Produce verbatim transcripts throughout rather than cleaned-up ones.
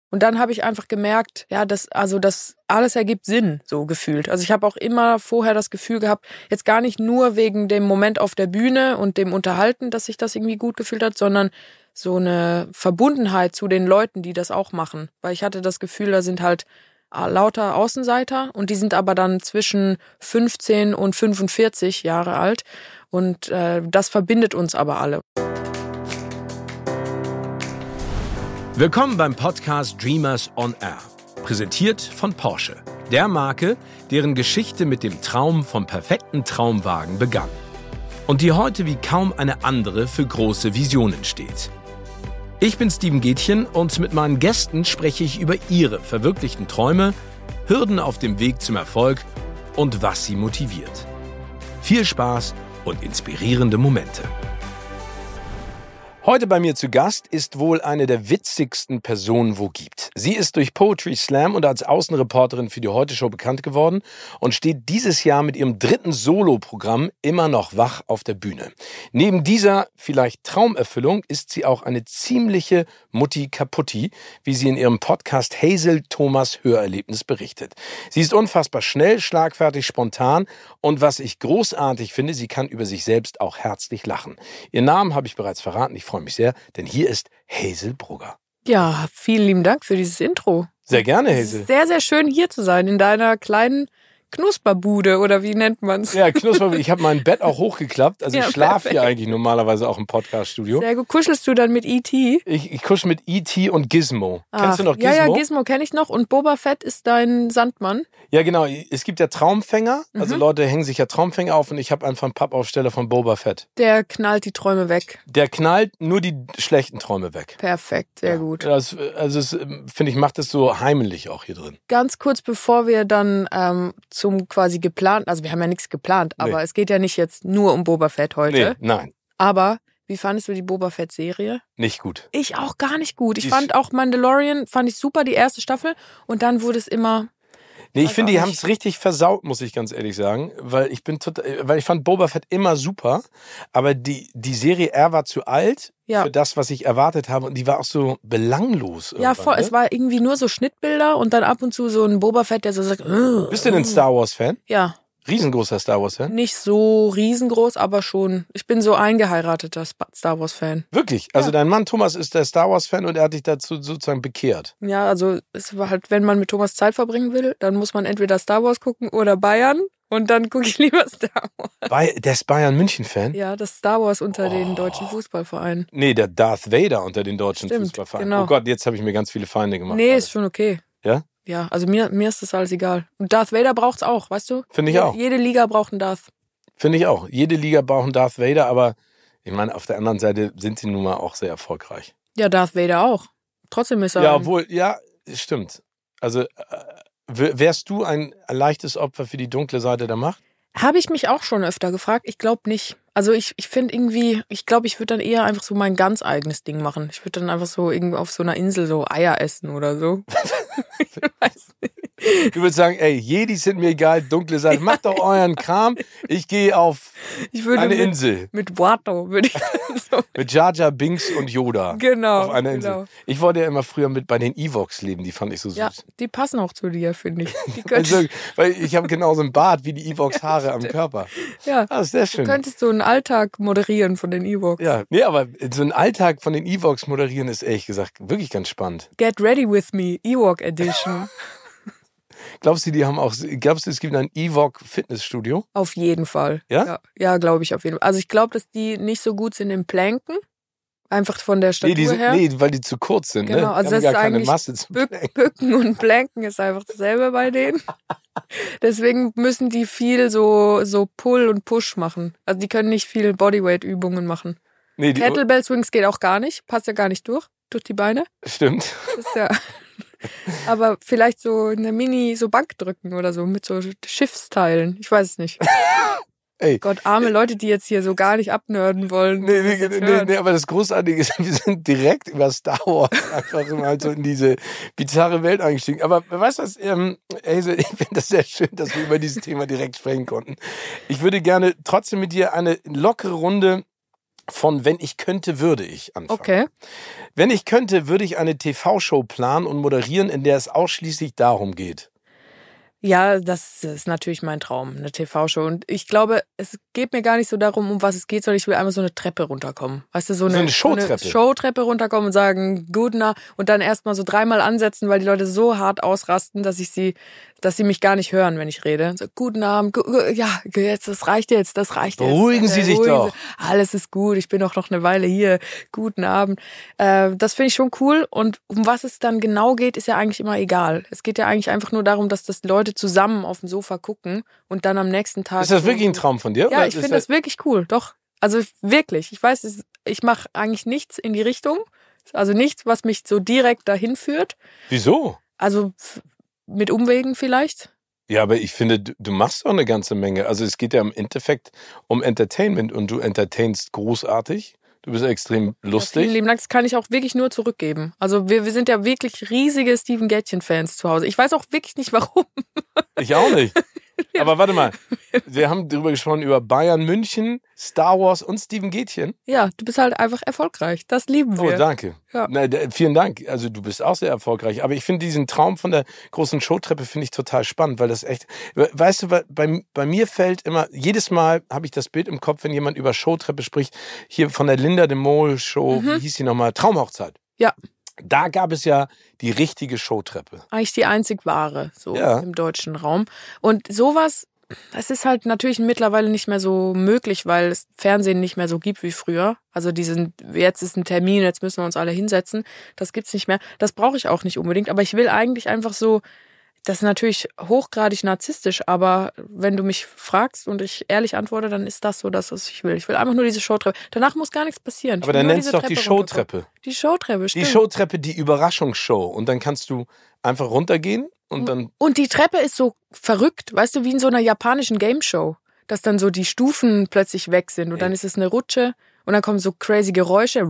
Und dann habe ich einfach gemerkt, ja, das, also das alles ergibt Sinn, so gefühlt. Also ich habe auch immer vorher das Gefühl gehabt, jetzt gar nicht nur wegen dem Moment auf der Bühne und dem Unterhalten, dass sich das irgendwie gut gefühlt hat, sondern so eine Verbundenheit zu den Leuten, die das auch machen. Weil ich hatte das Gefühl, da sind halt lauter Außenseiter und die sind aber dann zwischen fünfzehn und fünfundvierzig Jahre alt und äh, das verbindet uns aber alle. Willkommen beim Podcast Dreamers on Air, präsentiert von Porsche, der Marke, deren Geschichte mit dem Traum vom perfekten Traumwagen begann und die heute wie kaum eine andere für große Visionen steht. Ich bin Steven Gätchen und mit meinen Gästen spreche ich über ihre verwirklichten Träume, Hürden auf dem Weg zum Erfolg und was sie motiviert. Viel Spaß und inspirierende Momente. Heute bei mir zu Gast ist wohl eine der witzigsten Personen, wo gibt. Sie ist durch Poetry Slam und als Außenreporterin für die Heute-Show bekannt geworden und steht dieses Jahr mit ihrem dritten Solo-Programm immer noch wach auf der Bühne. Neben dieser vielleicht Traumerfüllung ist sie auch eine ziemliche Mutti-Kaputti, wie sie in ihrem Podcast Hazel Thomas Hörerlebnis berichtet. Sie ist unfassbar schnell, schlagfertig, spontan und was ich großartig finde, sie kann über sich selbst auch herzlich lachen. Ihren Namen habe ich bereits verraten, ich freue mich sehr, denn hier ist Hazel Brugger. Ja, vielen lieben Dank für dieses Intro. Sehr gerne, Hazel. Sehr, sehr schön hier zu sein in deiner kleinen Knusperbude oder wie nennt man's? Ja, Knusperbude. Ich habe mein Bett auch hochgeklappt. Also ja, ich schlafe hier eigentlich normalerweise auch im Podcaststudio. Sehr gut. Kuschelst du dann mit E T? Ich, ich kuschel mit E T und Gizmo. Ach, kennst du noch Gizmo? Ja, ja, Gizmo kenne ich noch. Und Boba Fett ist dein Sandmann? Ja, genau. Es gibt ja Traumfänger. Mhm. Also Leute hängen sich ja Traumfänger auf und ich habe einfach einen Pappaufsteller von Boba Fett. Der knallt die Träume weg. Der knallt nur die schlechten Träume weg. Perfekt, sehr ja. gut. Das, also es, finde ich, macht es so heimelig auch hier drin. Ganz kurz bevor wir dann ähm, zum quasi geplant, also wir haben ja nichts geplant, aber nee. Es geht ja nicht jetzt nur um Boba Fett heute. Nee, nein. Aber wie fandest du die Boba Fett-Serie? Nicht gut. Ich auch gar nicht gut. Ich die fand auch Mandalorian, fand ich super, die erste Staffel. Und dann wurde es immer... Nee, ich finde, die haben es richtig versaut, muss ich ganz ehrlich sagen, weil ich bin total, weil ich fand Boba Fett immer super, aber die die Serie, er war zu alt ja. für das, was ich erwartet habe und die war auch so belanglos. Ja, voll, ne? Es war irgendwie nur so Schnittbilder und dann ab und zu so ein Boba Fett, der so sagt, äh, bist du denn ein Star Wars Fan? Ja. Riesengroßer Star Wars Fan? Nicht so riesengroß, aber schon. Ich bin so eingeheirateter Star Wars Fan. Wirklich? Also ja. Dein Mann Thomas ist der Star Wars Fan und er hat dich dazu sozusagen bekehrt? Ja, also es war halt, wenn man mit Thomas Zeit verbringen will, dann muss man entweder Star Wars gucken oder Bayern und dann gucke ich lieber Star Wars. Bei, der ist Bayern München Fan? Ja, das Star Wars unter oh. den deutschen Fußballvereinen. Nee, der Darth Vader unter den deutschen Stimmt, Fußballvereinen. Genau. Oh Gott, jetzt habe ich mir ganz viele Feinde gemacht. Nee, alles. Ist schon okay. Ja? Ja, also mir, mir ist das alles egal. Und Darth Vader braucht's auch, weißt du? Finde ich jede, auch. Jede Liga braucht einen Darth. Finde ich auch. Jede Liga braucht einen Darth Vader, aber ich meine, auf der anderen Seite sind sie nun mal auch sehr erfolgreich. Ja, Darth Vader auch. Trotzdem ist er... Ja, obwohl, ja, stimmt. Also, äh, wärst du ein leichtes Opfer für die dunkle Seite der Macht? Habe ich mich auch schon öfter gefragt. Ich glaube nicht. Also ich, ich finde irgendwie, ich glaube, ich würde dann eher einfach so mein ganz eigenes Ding machen. Ich würde dann einfach so irgendwie auf so einer Insel so Eier essen oder so. Ich weiß nicht. Du würdest sagen, ey, Jedis sind mir egal, dunkle Seite, macht doch euren Kram. Ich gehe auf ich würde eine mit, Insel. Mit Watto würde ich so. Mit Jar Jar Binks und Yoda. Genau. Auf einer Insel. Genau. Ich wollte ja immer früher mit bei den Ewoks leben, die fand ich so süß. Ja, die passen auch zu dir, finde ich. Die also, weil ich habe genauso einen Bart wie die Ewoks Haare am Körper. Ja, das ist sehr schön. Du könntest so einen Alltag moderieren von den Ewoks. Ja, nee, aber so einen Alltag von den Ewoks moderieren ist ehrlich gesagt wirklich ganz spannend. Get ready with me, Ewok Edition. Glaubst du, die haben auch, glaubst du, es gibt ein Ewok Fitnessstudio? Auf jeden Fall. Ja? Ja, ja glaube ich auf jeden Fall. Also ich glaube, dass die nicht so gut sind im Planken. Einfach von der Statur nee, die sind, her. Nee, weil die zu kurz sind. Genau, ne? also die haben das gar ist keine Masse zum Bück, Planken. Bücken und Planken ist einfach dasselbe bei denen. Deswegen müssen die viel so, so Pull und Push machen. Also die können nicht viel Bodyweight-Übungen machen. Nee, die Kettlebell Swings geht auch gar nicht. Passt ja gar nicht durch, durch die Beine. Stimmt. Das ist ja... Aber vielleicht so eine Mini, so Bankdrücken oder so mit so Schiffsteilen. Ich weiß es nicht. Ey. Gott, arme Leute, die jetzt hier so gar nicht abnörden wollen. Nee, nee, nee, nee, aber das Großartige ist, wir sind direkt über Star Wars einfach mal so in diese bizarre Welt eingestiegen. Aber weißt du was, ähm, Hazel, ich finde das sehr schön, dass wir über dieses Thema direkt sprechen konnten. Ich würde gerne trotzdem mit dir eine lockere Runde von Wenn ich könnte, würde ich anfangen. Okay. Wenn ich könnte, würde ich eine T V-Show planen und moderieren, in der es ausschließlich darum geht. Ja, das ist natürlich mein Traum, eine T V-Show. Und ich glaube, es geht mir gar nicht so darum, um was es geht, sondern ich will einfach so eine Treppe runterkommen. Weißt du, so eine, So eine Showtreppe. So eine Showtreppe runterkommen und sagen, gut, na, und dann erstmal so dreimal ansetzen, weil die Leute so hart ausrasten, dass ich sie, dass sie mich gar nicht hören, wenn ich rede. So, guten Abend, gu- gu- ja, jetzt, das reicht jetzt, das reicht jetzt. Beruhigen Sie sich doch. Alles ist gut, ich bin doch noch eine Weile hier. Guten Abend. Äh, das finde ich schon cool. Und um was es dann genau geht, ist ja eigentlich immer egal. Es geht ja eigentlich einfach nur darum, dass das Leute zusammen auf dem Sofa gucken und dann am nächsten Tag... Ist das so, wirklich ein Traum von dir? Ja, oder ich ist finde das wirklich cool, doch. Also wirklich. Ich weiß, es- ich mache eigentlich nichts in die Richtung. Also nichts, was mich so direkt dahin führt. Wieso? Also f- mit Umwegen vielleicht. Ja, aber ich finde, du, du machst doch eine ganze Menge. Also es geht ja im Endeffekt um Entertainment und du entertainst großartig. Du bist extrem Ja, vielen lustig. lieben Dank. Das kann ich auch wirklich nur zurückgeben. Also wir, wir sind ja wirklich riesige Steven Gätchen-Fans zu Hause. Ich weiß auch wirklich nicht, warum. Ich auch nicht. Aber warte mal, wir haben darüber gesprochen, über Bayern München, Star Wars und Steven Gätchen. Ja, du bist halt einfach erfolgreich. Das lieben Oh, wir. danke. Ja. Na, d- vielen Dank. Also du bist auch sehr erfolgreich. Aber ich finde diesen Traum von der großen Showtreppe finde ich total spannend, weil das echt, we- weißt du, wa- bei, bei mir fällt immer, jedes Mal habe ich das Bild im Kopf, wenn jemand über Showtreppe spricht, hier von der Linda de Mol Show, wie hieß sie nochmal? Traumhochzeit. Ja, Da gab es ja die richtige Showtreppe. eigentlich die einzig wahre, so Ja. im deutschen Raum. Und sowas, das ist halt natürlich mittlerweile nicht mehr so möglich, weil es Fernsehen nicht mehr so gibt wie früher. Also diesen, jetzt ist ein Termin, jetzt müssen wir uns alle hinsetzen. Das gibt's nicht mehr. Das brauche ich auch nicht unbedingt. Aber ich will eigentlich einfach so, das ist natürlich hochgradig narzisstisch, aber wenn du mich fragst und ich ehrlich antworte, dann ist das so das, was ich will. Ich will einfach nur diese Showtreppe. Danach muss gar nichts passieren. Ich Aber will dann nur nennst diese du doch die Treppe runterkommen. Showtreppe. Die Showtreppe, Die stimmt. Showtreppe, die Überraschungsshow. Und dann kannst du einfach runtergehen und dann. Und die Treppe ist so verrückt, weißt du, wie in so einer japanischen Gameshow, dass dann so die Stufen plötzlich weg sind und dann ist es eine Rutsche und dann kommen so crazy Geräusche.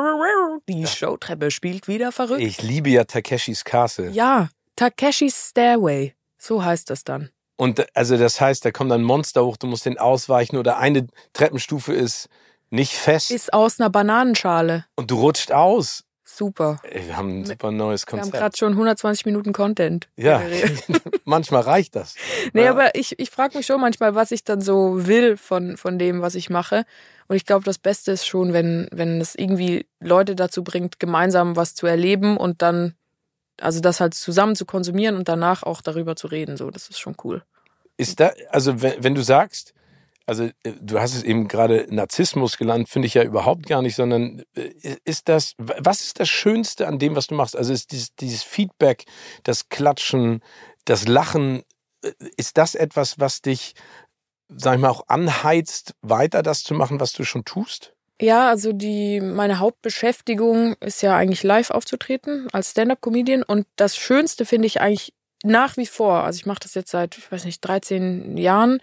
Die Showtreppe spielt wieder verrückt. Ich liebe ja Takeshis Castle. Ja, Takeshis Stairway, so heißt das dann. Und also das heißt, da kommt ein Monster hoch, du musst den ausweichen oder eine Treppenstufe ist nicht fest Ist aus einer Bananenschale. und du rutscht aus. Super. Ey, wir haben ein super neues Wir haben Konzept. gerade schon hundertzwanzig Minuten Content. Ja, generiert. manchmal reicht das. Nee, Ja. aber ich, ich frage mich schon manchmal, was ich dann so will von, von dem, was ich mache. Und ich glaube, das Beste ist schon, wenn, wenn es irgendwie Leute dazu bringt, gemeinsam was zu erleben und dann, also das halt zusammen zu konsumieren und danach auch darüber zu reden. So, das ist schon cool. Ist da, also wenn, wenn du sagst, also äh, du hast es eben gerade Narzissmus genannt, finde ich ja überhaupt gar nicht, sondern äh, ist das, was ist das Schönste an dem, was du machst? Also ist dieses, dieses Feedback, das Klatschen, das Lachen, äh, ist das etwas, was dich, sag ich mal, auch anheizt, weiter das zu machen, was du schon tust? Ja, also die meine Hauptbeschäftigung ist ja eigentlich live aufzutreten als Stand-up-Comedian und das Schönste finde ich eigentlich nach wie vor, also ich mache das jetzt seit, ich weiß nicht, dreizehn Jahren.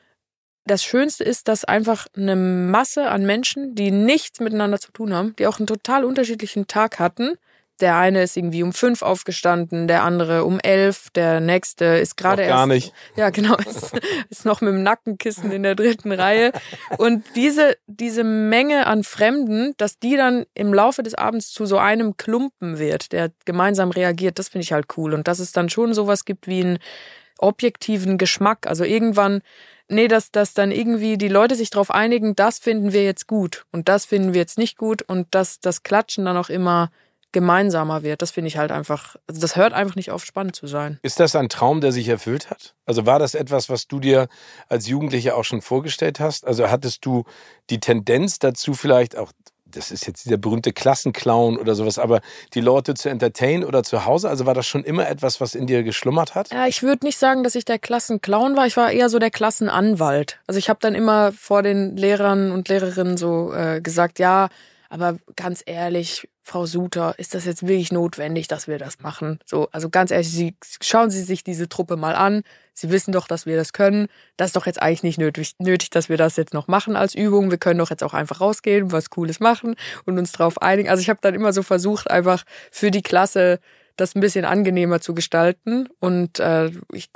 Das Schönste ist, dass einfach eine Masse an Menschen, die nichts miteinander zu tun haben, die auch einen total unterschiedlichen Tag hatten. Der eine ist irgendwie um fünf aufgestanden, der andere um elf, der nächste ist gerade Noch erst... gar nicht. Ja, genau, ist, ist noch mit dem Nackenkissen in der dritten Reihe. Und diese, diese Menge an Fremden, dass die dann im Laufe des Abends zu so einem Klumpen wird, der gemeinsam reagiert, das finde ich halt cool. Und dass es dann schon sowas gibt wie einen objektiven Geschmack. Also irgendwann... Nee, dass, dass dann irgendwie die Leute sich darauf einigen, das finden wir jetzt gut und das finden wir jetzt nicht gut und dass das Klatschen dann auch immer gemeinsamer wird. Das finde ich halt einfach, also das hört einfach nicht auf, spannend zu sein. Ist das ein Traum, der sich erfüllt hat? Also war das etwas, was du dir als Jugendlicher auch schon vorgestellt hast? Also hattest du die Tendenz dazu vielleicht auch, das ist jetzt dieser berühmte Klassenclown oder sowas, aber die Leute zu entertainen oder zu Hause? Also war das schon immer etwas, was in dir geschlummert hat? Ja, ich würde nicht sagen, dass ich der Klassenclown war. Ich war eher so der Klassenanwalt. Also ich habe dann immer vor den Lehrern und Lehrerinnen so äh, gesagt, ja, aber ganz ehrlich, Frau Suter, ist das jetzt wirklich notwendig, dass wir das machen? So, also ganz ehrlich, Sie, schauen Sie sich diese Truppe mal an. Sie wissen doch, dass wir das können. Das ist doch jetzt eigentlich nicht nötig, nötig, dass wir das jetzt noch machen als Übung. Wir können doch jetzt auch einfach rausgehen, was Cooles machen und uns drauf einigen. Also ich habe dann immer so versucht, einfach für die Klasse das ein bisschen angenehmer zu gestalten. Und äh, ich glaube,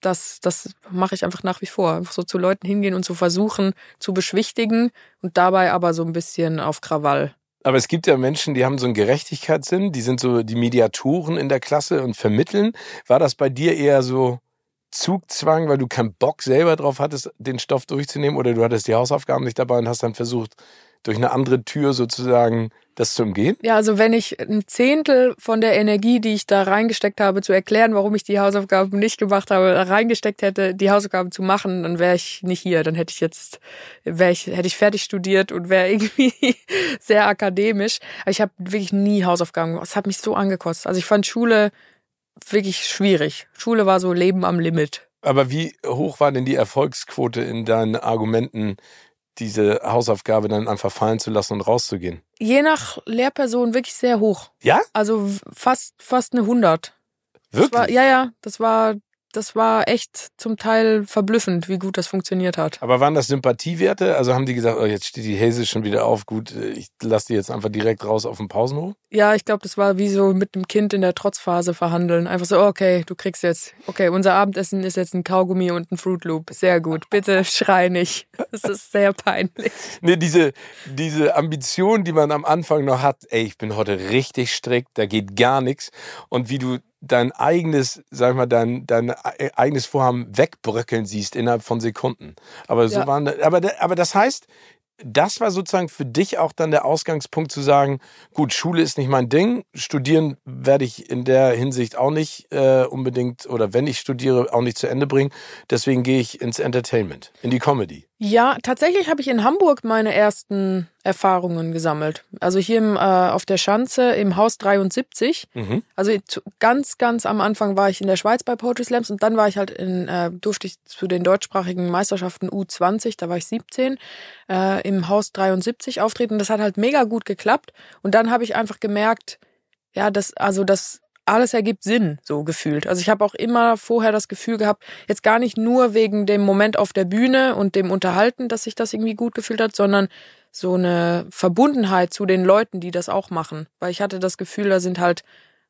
das, das mache ich einfach nach wie vor. Einfach so zu Leuten hingehen und zu versuchen zu beschwichtigen und dabei aber so ein bisschen auf Krawall. Aber es gibt ja Menschen, die haben so einen Gerechtigkeitssinn, die sind so die Mediatoren in der Klasse und vermitteln. War das bei dir eher so Zugzwang, weil du keinen Bock selber drauf hattest, den Stoff durchzunehmen, oder du hattest die Hausaufgaben nicht dabei und hast dann versucht, durch eine andere Tür sozusagen das zu umgehen? Ja, also wenn ich ein Zehntel von der Energie, die ich da reingesteckt habe, zu erklären, warum ich die Hausaufgaben nicht gemacht habe, reingesteckt hätte, die Hausaufgaben zu machen, dann wäre ich nicht hier. Dann hätte ich jetzt, wäre ich, hätte ich fertig studiert und wäre irgendwie sehr akademisch. Aber ich habe wirklich nie Hausaufgaben gemacht. Es hat mich so angekotzt. Also ich fand Schule wirklich schwierig. Schule war so Leben am Limit. Aber wie hoch war denn die Erfolgsquote in deinen Argumenten, diese Hausaufgabe dann einfach fallen zu lassen und rauszugehen? Je nach Lehrperson wirklich sehr hoch. Ja? Also fast fast eine hundert. Wirklich? Das war, ja, ja, das war das war echt zum Teil verblüffend, wie gut das funktioniert hat. Aber waren das Sympathiewerte? Also haben die gesagt, oh, jetzt steht die Hazel schon wieder auf, gut, ich lasse die jetzt einfach direkt raus auf den Pausenhof? Ja, ich glaube, das war wie so mit einem Kind in der Trotzphase verhandeln. Einfach so, okay, du kriegst jetzt, okay, unser Abendessen ist jetzt ein Kaugummi und ein Fruit Loop. Sehr gut, bitte schrei nicht. Das ist sehr peinlich. Nee, diese, diese Ambition, die man am Anfang noch hat, ey, ich bin heute richtig strikt, da geht gar nichts. Und wie du dein eigenes, sag ich mal, dein, dein eigenes Vorhaben wegbröckeln siehst innerhalb von Sekunden. Aber so Ja. waren, aber, aber das heißt, das war sozusagen für dich auch dann der Ausgangspunkt zu sagen, gut, Schule ist nicht mein Ding, studieren werde ich in der Hinsicht auch nicht äh, unbedingt, oder wenn ich studiere, auch nicht zu Ende bringen. Deswegen gehe ich ins Entertainment, in die Comedy. Ja, tatsächlich habe ich in Hamburg meine ersten Erfahrungen gesammelt. Also hier im, äh, auf der Schanze im Haus dreiundsiebzig. Mhm. Also zu, ganz, ganz am Anfang war ich in der Schweiz bei Poetry Slams und dann war ich halt in, äh, durfte ich zu den deutschsprachigen Meisterschaften U zwanzig, da war ich siebzehn, äh, im Haus dreiundsiebzig auftreten. Das hat halt mega gut geklappt. Und dann habe ich einfach gemerkt, ja, das, also das alles ergibt Sinn, so gefühlt. Also ich habe auch immer vorher das Gefühl gehabt, jetzt gar nicht nur wegen dem Moment auf der Bühne und dem Unterhalten, dass sich das irgendwie gut gefühlt hat, sondern so eine Verbundenheit zu den Leuten, die das auch machen. Weil ich hatte das Gefühl, da sind halt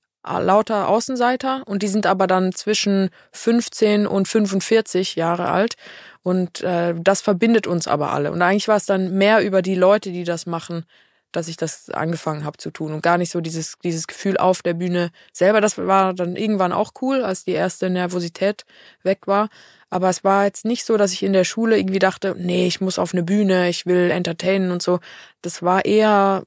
lauter Außenseiter und die sind aber dann zwischen fünfzehn und fünfundvierzig Jahre alt und äh, das verbindet uns aber alle. Und eigentlich war es dann mehr über die Leute, die das machen, dass ich das angefangen habe zu tun und gar nicht so dieses dieses Gefühl auf der Bühne selber. Das war dann irgendwann auch cool, als die erste Nervosität weg war. Aber es war jetzt nicht so, dass ich in der Schule irgendwie dachte, nee, ich muss auf eine Bühne, ich will entertainen und so. Das war eher,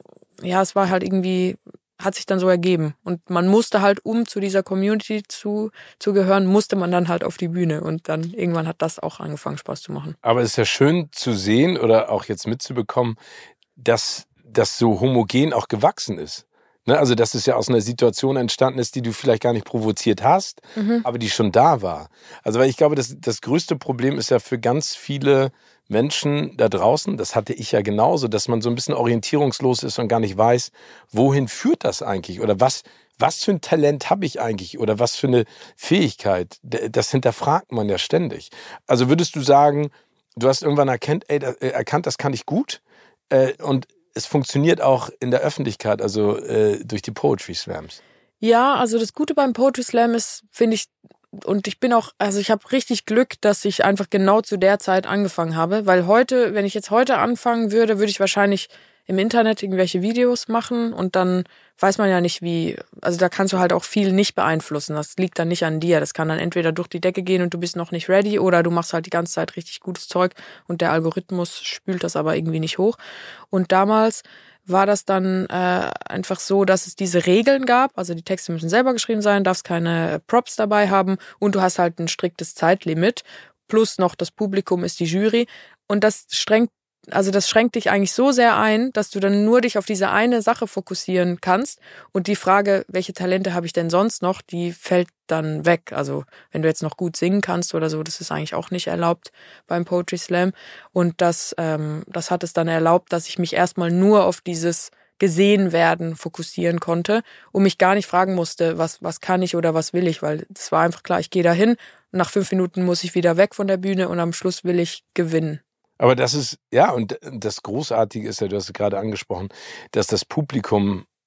ja, es war halt irgendwie, hat sich dann so ergeben. Und man musste halt, um zu dieser Community zu, zu gehören, musste man dann halt auf die Bühne. Und dann irgendwann hat das auch angefangen, Spaß zu machen. Aber es ist ja schön zu sehen oder auch jetzt mitzubekommen, dass das so homogen auch gewachsen ist. Ne? Also, dass es ja aus einer Situation entstanden ist, die du vielleicht gar nicht provoziert hast, mhm. aber die schon da war. Also, weil ich glaube, das, das größte Problem ist ja für ganz viele Menschen da draußen, das hatte ich ja genauso, dass man so ein bisschen orientierungslos ist und gar nicht weiß, wohin führt das eigentlich oder was, was für ein Talent habe ich eigentlich oder was für eine Fähigkeit. Das hinterfragt man ja ständig. Also würdest du sagen, du hast irgendwann erkannt, ey, erkannt, das kann ich gut, äh, und es funktioniert auch in der Öffentlichkeit, also äh, durch die Poetry Slams. Ja, also das Gute beim Poetry Slam ist, finde ich, und ich bin auch, also ich habe richtig Glück, dass ich einfach genau zu der Zeit angefangen habe, weil heute, wenn ich jetzt heute anfangen würde, würde ich wahrscheinlich im Internet irgendwelche Videos machen und dann weiß man ja nicht wie, also da kannst du halt auch viel nicht beeinflussen, das liegt dann nicht an dir, das kann dann entweder durch die Decke gehen und du bist noch nicht ready oder du machst halt die ganze Zeit richtig gutes Zeug und der Algorithmus spült das aber irgendwie nicht hoch. Und damals war das dann äh, einfach so, dass es diese Regeln gab, also die Texte müssen selber geschrieben sein, darfst keine Props dabei haben und du hast halt ein striktes Zeitlimit, plus noch das Publikum ist die Jury und das strengt Also das schränkt dich eigentlich so sehr ein, dass du dann nur dich auf diese eine Sache fokussieren kannst und die Frage, welche Talente habe ich denn sonst noch, die fällt dann weg. Also wenn du jetzt noch gut singen kannst oder so, das ist eigentlich auch nicht erlaubt beim Poetry Slam und das, ähm, das hat es dann erlaubt, dass ich mich erstmal nur auf dieses gesehen werden fokussieren konnte und mich gar nicht fragen musste, was was kann ich oder was will ich, weil es war einfach klar, ich gehe dahin, nach fünf Minuten muss ich wieder weg von der Bühne und am Schluss will ich gewinnen. Aber das ist, ja, und das Großartige ist ja, du hast es gerade angesprochen, dass das Publikum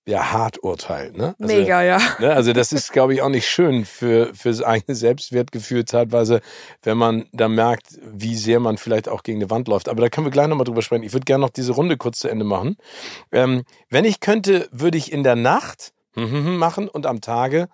ja hart urteilt. Ne? Also, Mega, ja. Ne, also das ist, glaube ich, auch nicht schön für, für das eigene Selbstwertgefühl zeitweise, wenn man da merkt, wie sehr man vielleicht auch gegen die Wand läuft. Aber da können wir gleich nochmal drüber sprechen. Ich würde gerne noch diese Runde kurz zu Ende machen. Ähm, wenn ich könnte, würde ich in der Nacht machen und am Tage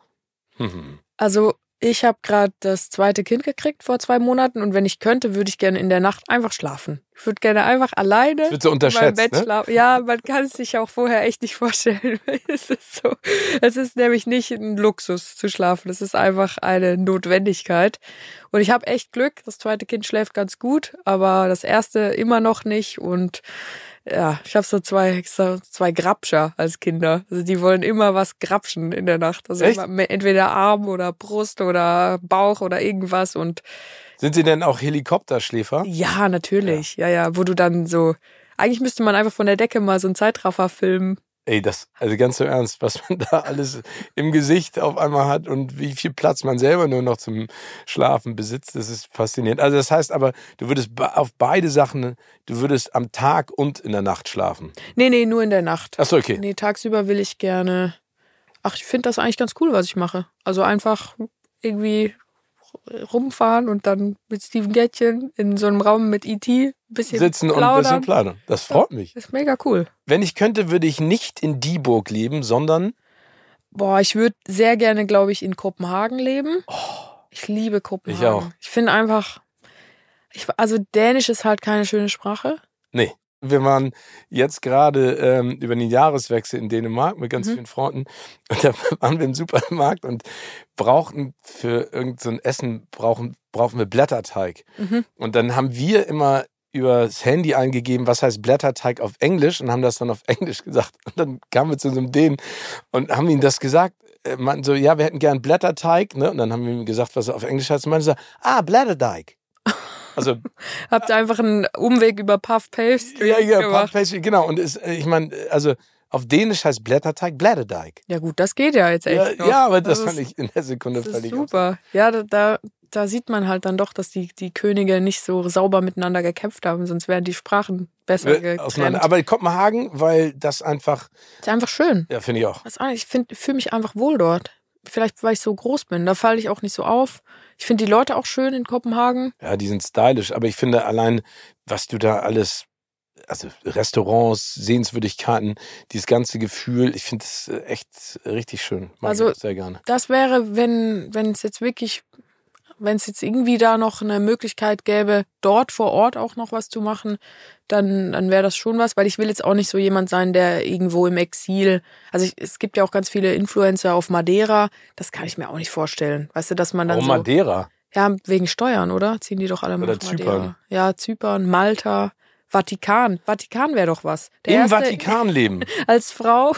Also ich habe gerade das zweite Kind gekriegt vor zwei Monaten und wenn ich könnte, würde ich gerne in der Nacht einfach schlafen. Ich würde gerne einfach alleine das wird so in meinem unterschätzt, Bett ne? schlafen. Ja, man kann es sich auch vorher echt nicht vorstellen. Es ist so, es ist nämlich nicht ein Luxus zu schlafen. Es ist einfach eine Notwendigkeit. Und ich habe echt Glück. Das zweite Kind schläft ganz gut, aber das erste immer noch nicht. Und ja, ich habe so zwei, so zwei Grabscher als Kinder. Also die wollen immer was grapschen in der Nacht. Also Echt? immer, entweder Arm oder Brust oder Bauch oder irgendwas. Und Sind Sie denn auch Helikopterschläfer? ja, natürlich. Ja, ja, wo du dann so, eigentlich müsste man einfach von der Decke mal so einen Zeitraffer filmen. Ey, das, also ganz im Ernst, was man da alles im Gesicht auf einmal hat und wie viel Platz man selber nur noch zum Schlafen besitzt, das ist faszinierend. Also das heißt aber, du würdest auf beide Sachen, du würdest am Tag und in der Nacht schlafen. Nee, nee, nur in der Nacht. Ach so, okay. Nee, tagsüber will ich gerne, ach, ich finde das eigentlich ganz cool, was ich mache. Also einfach irgendwie rumfahren und dann mit Steven Gätchen in so einem Raum mit E T ein bisschen Sitzen und ein plaudern. bisschen plaudern. Das freut mich. Das ist mega cool. Wenn ich könnte, würde ich nicht in Dieburg leben, sondern Boah, ich würde sehr gerne, glaube ich, in Kopenhagen leben. Ich liebe Kopenhagen. Ich auch. Ich finde einfach, ich, also Dänisch ist halt keine schöne Sprache. nee. Wir waren jetzt gerade ähm, über den Jahreswechsel in Dänemark mit ganz Mhm. vielen Freunden und da waren wir im Supermarkt und brauchten für irgend so ein Essen brauchen, brauchen wir Blätterteig. Mhm. Und dann haben wir immer übers Handy eingegeben, was heißt Blätterteig auf Englisch und haben das dann auf Englisch gesagt. Und dann kamen wir zu so einem Dänen und haben ihm das gesagt. Er meinten so, ja, wir hätten gern Blätterteig, ne? Und dann haben wir ihm gesagt, was er auf Englisch heißt. Und meinte so, ah, Blätterteig. Also Habt ihr einfach einen Umweg über Puff Pastry ja, ja, gemacht? Puff Pastry, genau. Und es, ich meine, also auf Dänisch heißt Blätterteig Blätterteig. Ja gut, das geht ja jetzt echt Ja, noch. ja, aber das, ist- fand ich in der Sekunde Das ist völlig super. Ja, da, da, da sieht man halt dann doch, dass die, die Könige nicht so sauber miteinander gekämpft haben, sonst wären die Sprachen besser absurd. getrennt. Auseinander. Aber Kopenhagen, weil das einfach, Ist einfach schön. ja, finde ich auch. Was auch- Ich fühle mich einfach wohl dort. Vielleicht, weil ich so groß bin. Da falle ich auch nicht so auf. Ich finde die Leute auch schön in Kopenhagen. Ja, die sind stylisch, aber ich finde allein, was du da alles, also Restaurants, Sehenswürdigkeiten, dieses ganze Gefühl, ich finde es echt richtig schön. Mag Also- ich auch sehr gerne. Das wäre, wenn wenn es jetzt wirklich, wenn es jetzt irgendwie da noch eine Möglichkeit gäbe, dort vor Ort auch noch was zu machen, dann, dann wäre das schon was, weil ich will jetzt auch nicht so jemand sein, der irgendwo im Exil, also ich, es gibt ja auch ganz viele Influencer auf Madeira, das kann ich mir auch nicht vorstellen. Weißt du, dass man dann Warum so, Madeira? ja, wegen Steuern, oder? Ziehen die doch alle Oder nach Madeira. Zypern. Ja, Zypern, Malta, Vatikan. Vatikan wäre doch was. Der Im erste Vatikan leben. als Frau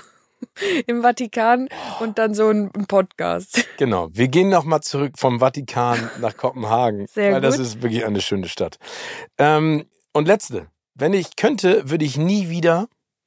im Vatikan und dann so ein ein Podcast. Genau. Wir gehen nochmal zurück vom Vatikan nach Kopenhagen. Sehr weil das gut. ist wirklich eine schöne Stadt. Ähm, und letzte. Wenn ich könnte, würde ich nie wieder.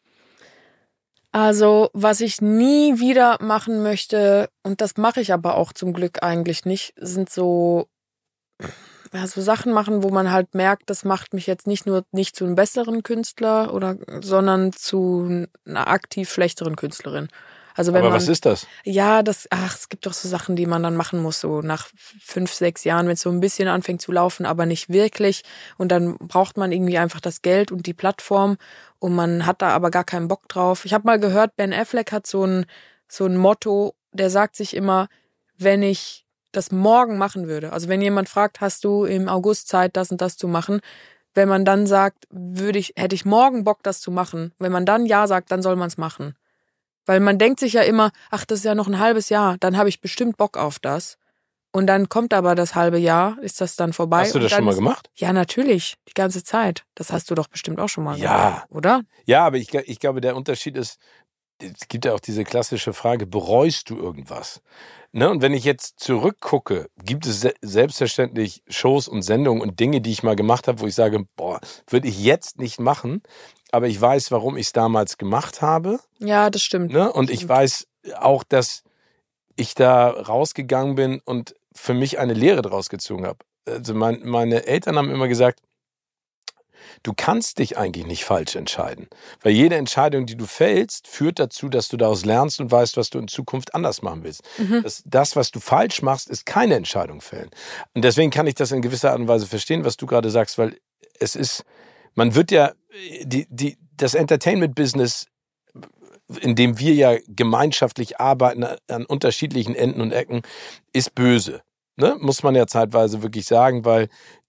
Also, was ich nie wieder machen möchte, und das mache ich aber auch zum Glück eigentlich nicht, sind so, ja, so Sachen machen, wo man halt merkt, das macht mich jetzt nicht nur nicht zu einem besseren Künstler oder, sondern zu einer aktiv schlechteren Künstlerin. Also wenn Aber man, was ist das? ja, das, ach, es gibt doch so Sachen, die man dann machen muss, so nach fünf, sechs Jahren, wenn es so ein bisschen anfängt zu laufen, aber nicht wirklich. Und dann braucht man irgendwie einfach das Geld und die Plattform und man hat da aber gar keinen Bock drauf. Ich habe mal gehört, Ben Affleck hat so ein, so ein Motto, der sagt sich immer, wenn ich das morgen machen würde, also wenn jemand fragt, hast du im August Zeit, das und das zu machen, wenn man dann sagt, würde ich, hätte ich morgen Bock, das zu machen, wenn man dann Ja sagt, dann soll man es machen. Weil man denkt sich ja immer, ach, das ist ja noch ein halbes Jahr, dann habe ich bestimmt Bock auf das. Und dann kommt aber das halbe Jahr, ist das dann vorbei. Hast du und das dann schon mal ist, gemacht? Ja, natürlich, die ganze Zeit. Das hast du doch bestimmt auch schon mal Ja. gemacht, oder? Ja, aber ich, ich glaube, der Unterschied ist, es gibt ja auch diese klassische Frage, bereust du irgendwas? Ne? Und wenn ich jetzt zurückgucke, gibt es se selbstverständlich Shows und Sendungen und Dinge, die ich mal gemacht habe, wo ich sage, boah, würde ich jetzt nicht machen, aber ich weiß, warum ich es damals gemacht habe. Ja, das stimmt. Ne? Und ich weiß auch, dass ich da rausgegangen bin und für mich eine Lehre draus gezogen habe. Also mein, meine Eltern haben immer gesagt, du kannst dich eigentlich nicht falsch entscheiden. Weil jede Entscheidung, die du fällst, führt dazu, dass du daraus lernst und weißt, was du in Zukunft anders machen willst. Mhm. Das, das, was du falsch machst, ist keine Entscheidung fällen. Und deswegen kann ich das in gewisser Art und Weise verstehen, was du gerade sagst, weil es ist, man wird ja, die, die, das Entertainment-Business, in dem wir ja gemeinschaftlich arbeiten an unterschiedlichen Enden und Ecken, ist böse. Ne? Muss man ja zeitweise wirklich sagen, weil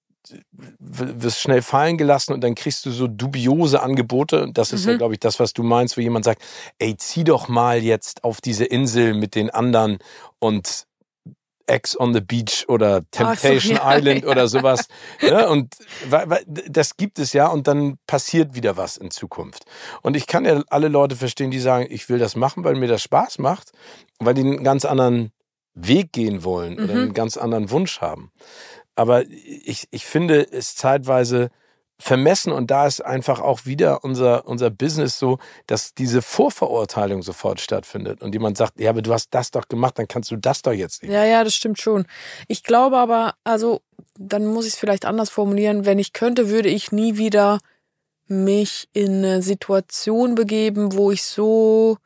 wirst schnell fallen gelassen und dann kriegst du so dubiose Angebote. Und das ist mhm. ja, glaube ich, das, was du meinst, wo jemand sagt, ey, zieh doch mal jetzt auf diese Insel mit den anderen und Ex on the Beach oder Temptation so, ja, Island ja. oder sowas. Ja, und das gibt es ja und dann passiert wieder was in Zukunft. Und ich kann ja alle Leute verstehen, die sagen, ich will das machen, weil mir das Spaß macht, weil die einen ganz anderen Weg gehen wollen mhm. oder einen ganz anderen Wunsch haben. Aber ich, ich finde es zeitweise vermessen und da ist einfach auch wieder unser, unser Business so, dass diese Vorverurteilung sofort stattfindet und jemand sagt, ja, aber du hast das doch gemacht, dann kannst du das doch jetzt nicht. Ja, ja, das stimmt schon. Ich glaube aber, also dann muss ich es vielleicht anders formulieren, wenn ich könnte, würde ich nie wieder mich in eine Situation begeben, wo ich so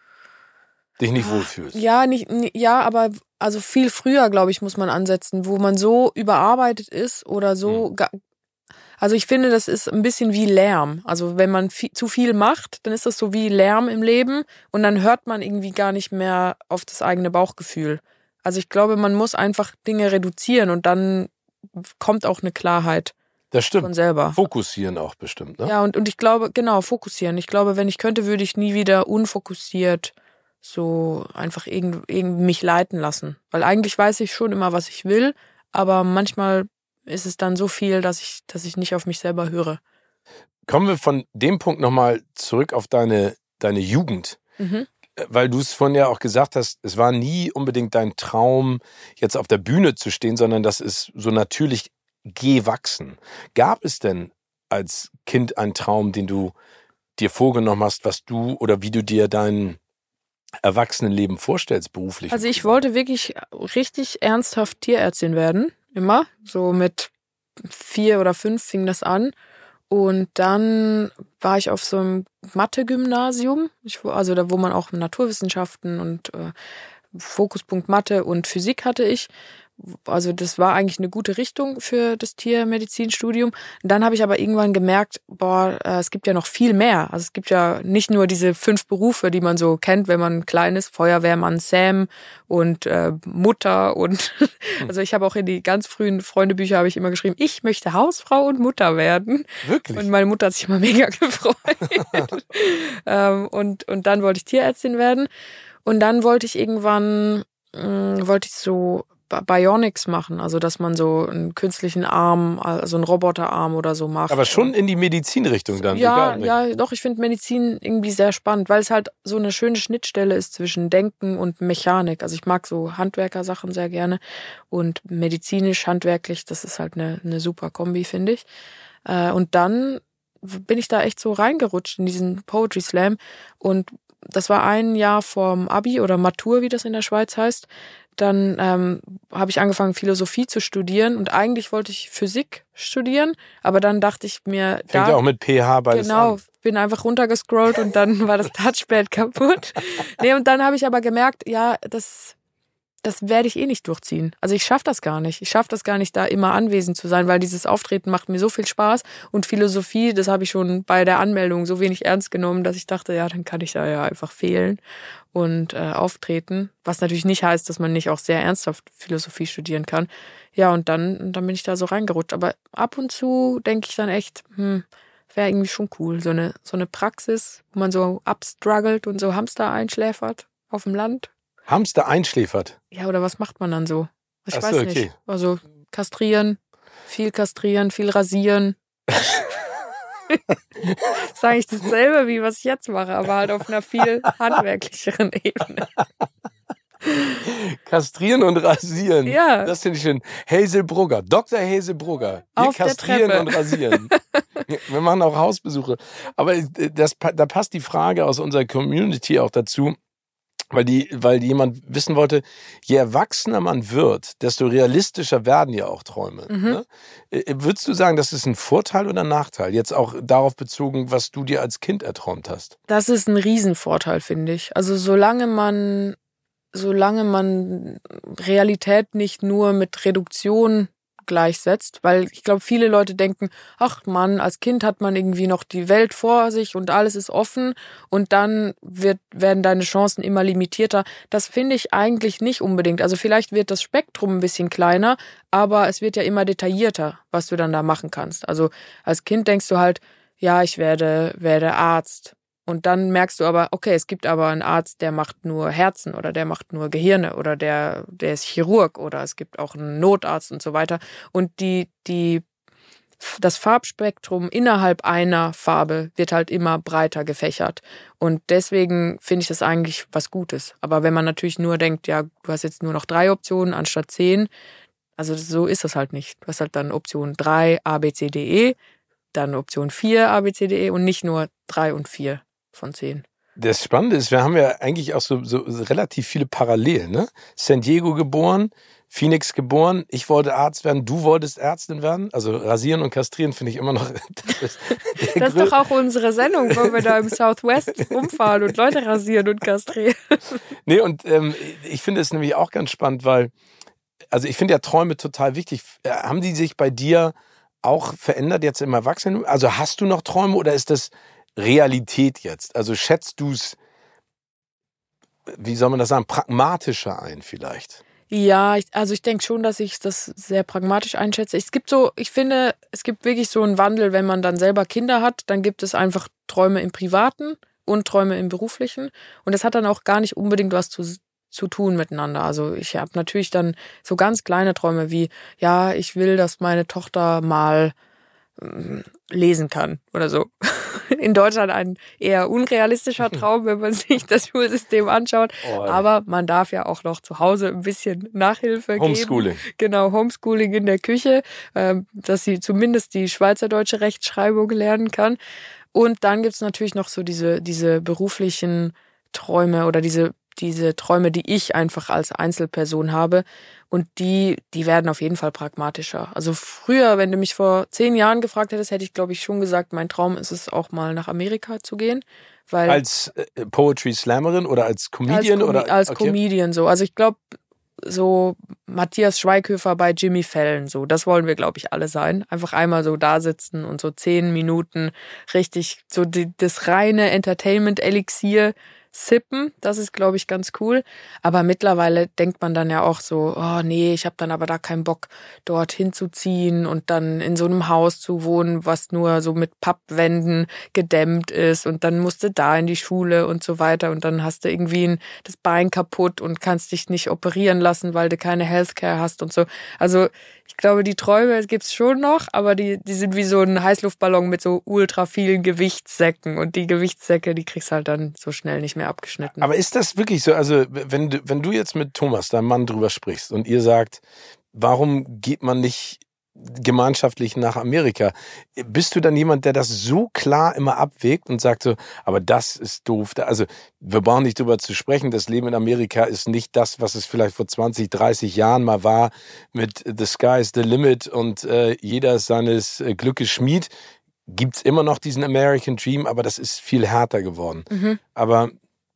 dich nicht wohlfühlst. Ja, nicht, ja, aber also viel früher, glaube ich, muss man ansetzen, wo man so überarbeitet ist oder so. Hm. Also ich finde, das ist ein bisschen wie Lärm. Also wenn man viel, zu viel macht, dann ist das so wie Lärm im Leben und dann hört man irgendwie gar nicht mehr auf das eigene Bauchgefühl. Also ich glaube, man muss einfach Dinge reduzieren und dann kommt auch eine Klarheit. Das stimmt. Von selber. Fokussieren auch bestimmt, ne? Ja, und, und ich glaube, genau, fokussieren. Ich glaube, wenn ich könnte, würde ich nie wieder unfokussiert so einfach irgend, irgend mich leiten lassen. Weil eigentlich weiß ich schon immer, was ich will, aber manchmal ist es dann so viel, dass ich, dass ich nicht auf mich selber höre. Kommen wir von dem Punkt nochmal zurück auf deine, deine Jugend. Mhm. Weil du es vorhin ja auch gesagt hast, es war nie unbedingt dein Traum, jetzt auf der Bühne zu stehen, sondern das ist so natürlich gewachsen. Gab es denn als Kind einen Traum, den du dir vorgenommen hast, was du oder wie du dir dein Erwachsenenleben vorstellst, beruflich? Also ich wollte wirklich richtig ernsthaft Tierärztin werden, immer. So mit vier oder fünf fing das an. Und dann war ich auf so einem Mathe-Gymnasium, also da, wo man auch Naturwissenschaften und äh, Fokuspunkt Mathe und Physik hatte ich. Also das war eigentlich eine gute Richtung für das Tiermedizinstudium. Dann habe ich aber irgendwann gemerkt, boah, es gibt ja noch viel mehr. Also es gibt ja nicht nur diese fünf Berufe, die man so kennt, wenn man klein ist, Feuerwehrmann Sam und äh, Mutter und also ich habe auch in die ganz frühen Freundebücher habe ich immer geschrieben, ich möchte Hausfrau und Mutter werden. Wirklich? Und meine Mutter hat sich immer mega gefreut. ähm, und und dann wollte ich Tierärztin werden und dann wollte ich irgendwann mh, wollte ich so Bionics machen, also dass man so einen künstlichen Arm, also einen Roboterarm oder so macht. Aber schon in die Medizinrichtung dann? Ja, ja, doch, ich finde Medizin irgendwie sehr spannend, weil es halt so eine schöne Schnittstelle ist zwischen Denken und Mechanik. Also ich mag so Handwerkersachen sehr gerne und medizinisch, handwerklich, das ist halt eine, eine super Kombi, finde ich. Und dann bin ich da echt so reingerutscht in diesen Poetry Slam und das war ein Jahr vorm Abi oder Matur, wie das in der Schweiz heißt. Dann ähm, habe ich angefangen, Philosophie zu studieren und eigentlich wollte ich Physik studieren, aber dann dachte ich mir... Fängt da, ja auch mit P H beides Genau, an. Bin einfach runtergescrollt und dann war das Touchpad kaputt. Nee, und dann habe ich aber gemerkt, ja, das... das werde ich eh nicht durchziehen. Also ich schaffe das gar nicht. Ich schaffe das gar nicht, da immer anwesend zu sein, weil dieses Auftreten macht mir so viel Spaß. Und Philosophie, das habe ich schon bei der Anmeldung so wenig ernst genommen, dass ich dachte, ja, dann kann ich da ja einfach fehlen und äh, auftreten. Was natürlich nicht heißt, dass man nicht auch sehr ernsthaft Philosophie studieren kann. Ja, und dann, dann bin ich da so reingerutscht. Aber ab und zu denke ich dann echt, hm, wäre irgendwie schon cool. So eine, so eine Praxis, wo man so abstruggelt und so Hamster einschläfert auf dem Land. Hamster einschläfert? Ja, oder was macht man dann so? Ich Ach weiß so, nicht. Okay. Also kastrieren, viel kastrieren, viel rasieren. Sage ich dasselbe, wie was ich jetzt mache, aber halt auf einer viel handwerklicheren Ebene. Kastrieren und rasieren. Ja. Das finde ich schön. Hazelbrugger, Doktor Hazelbrugger. Wir auf kastrieren der und rasieren. Wir machen auch Hausbesuche. Aber das, da passt die Frage aus unserer Community auch dazu. weil die, weil jemand wissen wollte, je erwachsener man wird, desto realistischer werden ja auch Träume. Mhm. Ne? Würdest du sagen, das ist ein Vorteil oder ein Nachteil? Jetzt auch darauf bezogen, was du dir als Kind erträumt hast. Das ist ein Riesenvorteil, finde ich. Also solange man, solange man Realität nicht nur mit Reduktion gleichsetzt, weil ich glaube, viele Leute denken, ach Mann, als Kind hat man irgendwie noch die Welt vor sich und alles ist offen und dann wird, werden deine Chancen immer limitierter. Das finde ich eigentlich nicht unbedingt. Also vielleicht wird das Spektrum ein bisschen kleiner, aber es wird ja immer detaillierter, was du dann da machen kannst. Also als Kind denkst du halt, ja, ich werde, werde Arzt. Und dann merkst du aber, okay, es gibt aber einen Arzt, der macht nur Herzen oder der macht nur Gehirne oder der, der ist Chirurg oder es gibt auch einen Notarzt und so weiter. Und die, die, das Farbspektrum innerhalb einer Farbe wird halt immer breiter gefächert. Und deswegen finde ich das eigentlich was Gutes. Aber wenn man natürlich nur denkt, ja, du hast jetzt nur noch drei Optionen anstatt zehn, also so ist das halt nicht. Du hast halt dann Option drei, A, B, C, D, E, dann Option vier, A, B, C, D, E und nicht nur drei und vier. Von zehn. Das Spannende ist, wir haben ja eigentlich auch so, so relativ viele Parallelen. Ne? San Diego geboren, Phoenix geboren, ich wollte Arzt werden, du wolltest Ärztin werden. Also rasieren und kastrieren finde ich immer noch... Das ist, das ist doch auch unsere Sendung, wo wir da im Southwest rumfahren und Leute rasieren und kastrieren. Nee, und ähm, ich finde es nämlich auch ganz spannend, weil, also ich finde ja Träume total wichtig. Haben die sich bei dir auch verändert jetzt im Erwachsenen? Also hast du noch Träume oder ist das Realität jetzt? Also schätzt du es, wie soll man das sagen, pragmatischer ein vielleicht? Ja, ich, also ich denke schon, dass ich das sehr pragmatisch einschätze. Es gibt so, ich finde, es gibt wirklich so einen Wandel, wenn man dann selber Kinder hat, dann gibt es einfach Träume im Privaten und Träume im Beruflichen. Und das hat dann auch gar nicht unbedingt was zu, zu tun miteinander. Also ich habe natürlich dann so ganz kleine Träume wie, ja, ich will, dass meine Tochter mal ähm, lesen kann oder so. In Deutschland ein eher unrealistischer Traum, wenn man sich das Schulsystem anschaut. Oh, aber man darf ja auch noch zu Hause ein bisschen Nachhilfe Homeschooling. geben. Genau, Homeschooling in der Küche, dass sie zumindest die schweizerdeutsche Rechtschreibung lernen kann. Und dann gibt's natürlich noch so diese, diese beruflichen Träume oder diese, diese Träume, die ich einfach als Einzelperson habe. Und die, die werden auf jeden Fall pragmatischer. Also früher, wenn du mich vor zehn Jahren gefragt hättest, hätte ich, glaube ich, schon gesagt, mein Traum ist es auch mal nach Amerika zu gehen. Weil als äh, Poetry Slammerin oder als Comedian? Als, Com- oder? als okay. Comedian so. Also ich glaube, so Matthias Schweighöfer bei Jimmy Fallon, so, das wollen wir, glaube ich, alle sein. Einfach einmal so da sitzen und so zehn Minuten richtig so die, das reine Entertainment-Elixier sippen, das ist, glaube ich, ganz cool. Aber mittlerweile denkt man dann ja auch so, oh nee, ich habe dann aber da keinen Bock, dorthin zu ziehen und dann in so einem Haus zu wohnen, was nur so mit Pappwänden gedämmt ist und dann musst du da in die Schule und so weiter und dann hast du irgendwie ein, das Bein kaputt und kannst dich nicht operieren lassen, weil du keine Healthcare hast und so. Also ich glaube, die Träume gibt's schon noch, aber die, die sind wie so ein Heißluftballon mit so ultra vielen Gewichtssäcken und die Gewichtssäcke, die kriegst halt dann so schnell nicht mehr abgeschnitten. Aber ist das wirklich so, also wenn du, wenn du jetzt mit Thomas, deinem Mann, drüber sprichst und ihr sagt, warum geht man nicht gemeinschaftlich nach Amerika? Bist du dann jemand, der das so klar immer abwägt und sagt so, aber das ist doof. Also wir brauchen nicht drüber zu sprechen, das Leben in Amerika ist nicht das, was es vielleicht vor zwanzig, dreißig Jahren mal war mit The Sky is the Limit und äh, jeder ist seines äh, Glückes Schmied. Gibt's immer noch diesen American Dream, aber das ist viel härter geworden. Mhm. Aber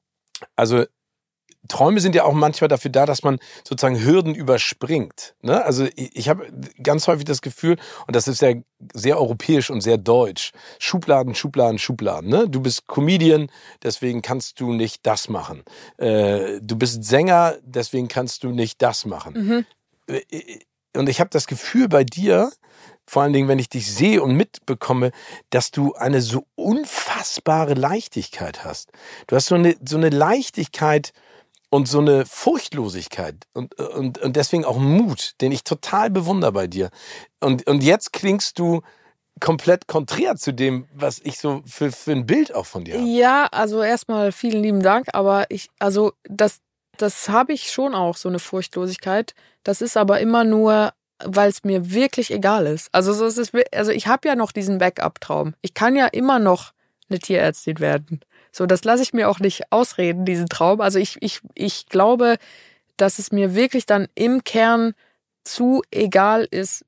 also Träume sind ja auch manchmal dafür da, dass man sozusagen Hürden überspringt. Ne? Also ich, ich habe ganz häufig das Gefühl, und das ist ja sehr europäisch und sehr deutsch, Schubladen, Schubladen, Schubladen. Ne? Du bist Comedian, deswegen kannst du nicht das machen. Äh, du bist Sänger, deswegen kannst du nicht das machen. Mhm. Und ich habe das Gefühl bei dir, vor allen Dingen, wenn ich dich sehe und mitbekomme, dass du eine so unfassbare Leichtigkeit hast. Du hast so eine, so eine Leichtigkeit und so eine Furchtlosigkeit und, und, und deswegen auch Mut, den ich total bewundere bei dir. Und, und jetzt klingst du komplett konträr zu dem, was ich so für, für ein Bild auch von dir habe. Ja, also erstmal vielen lieben Dank, aber ich, also das, das habe ich schon auch, so eine Furchtlosigkeit. Das ist aber immer nur, weil es mir wirklich egal ist. Also so ist es, also ich habe ja noch diesen Backup-Traum. Ich kann ja immer noch eine Tierärztin werden. So, das lasse ich mir auch nicht ausreden, diesen Traum. Also ich, ich, ich glaube, dass es mir wirklich dann im Kern zu egal ist,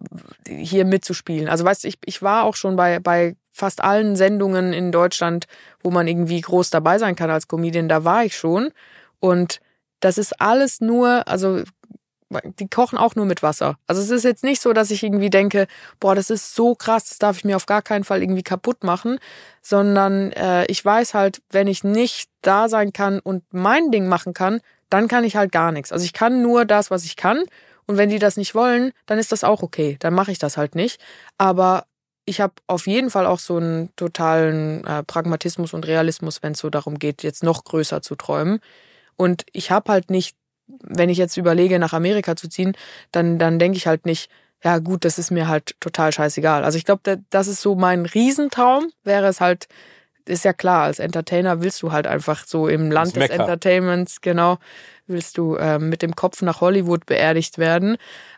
hier mitzuspielen. Also weißt du, ich, ich war auch schon bei, bei fast allen Sendungen in Deutschland, wo man irgendwie groß dabei sein kann als Comedian, da war ich schon. Und das ist alles nur, also die kochen auch nur mit Wasser. Also es ist jetzt nicht so, dass ich irgendwie denke, boah, das ist so krass, das darf ich mir auf gar keinen Fall irgendwie kaputt machen, sondern äh, ich weiß halt, wenn ich nicht da sein kann und mein Ding machen kann, dann kann ich halt gar nichts. Also ich kann nur das, was ich kann, und wenn die das nicht wollen, dann ist das auch okay, dann mache ich das halt nicht. Aber ich habe auf jeden Fall auch so einen totalen äh, Pragmatismus und Realismus, wenn es so darum geht, jetzt noch größer zu träumen. Und ich habe halt nicht, wenn ich jetzt überlege, nach Amerika zu ziehen, dann, dann denke ich halt nicht, ja gut, das ist mir halt total scheißegal. Also ich glaube, das ist so mein Riesentraum, wäre es halt, ist ja klar, als Entertainer willst du halt einfach so im Land des Entertainments, genau, willst du ähm, mit dem Kopf nach Hollywood beerdigt werden.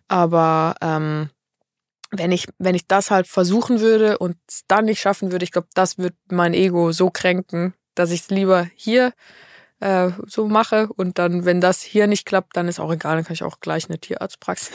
Aber ähm, wenn ich, wenn ich das halt versuchen würde und es dann nicht schaffen würde, ich glaube, das wird mein Ego so kränken, dass ich es lieber hier äh, so mache und dann, wenn das hier nicht klappt, dann ist auch egal, dann kann ich auch gleich eine Tierarztpraxis.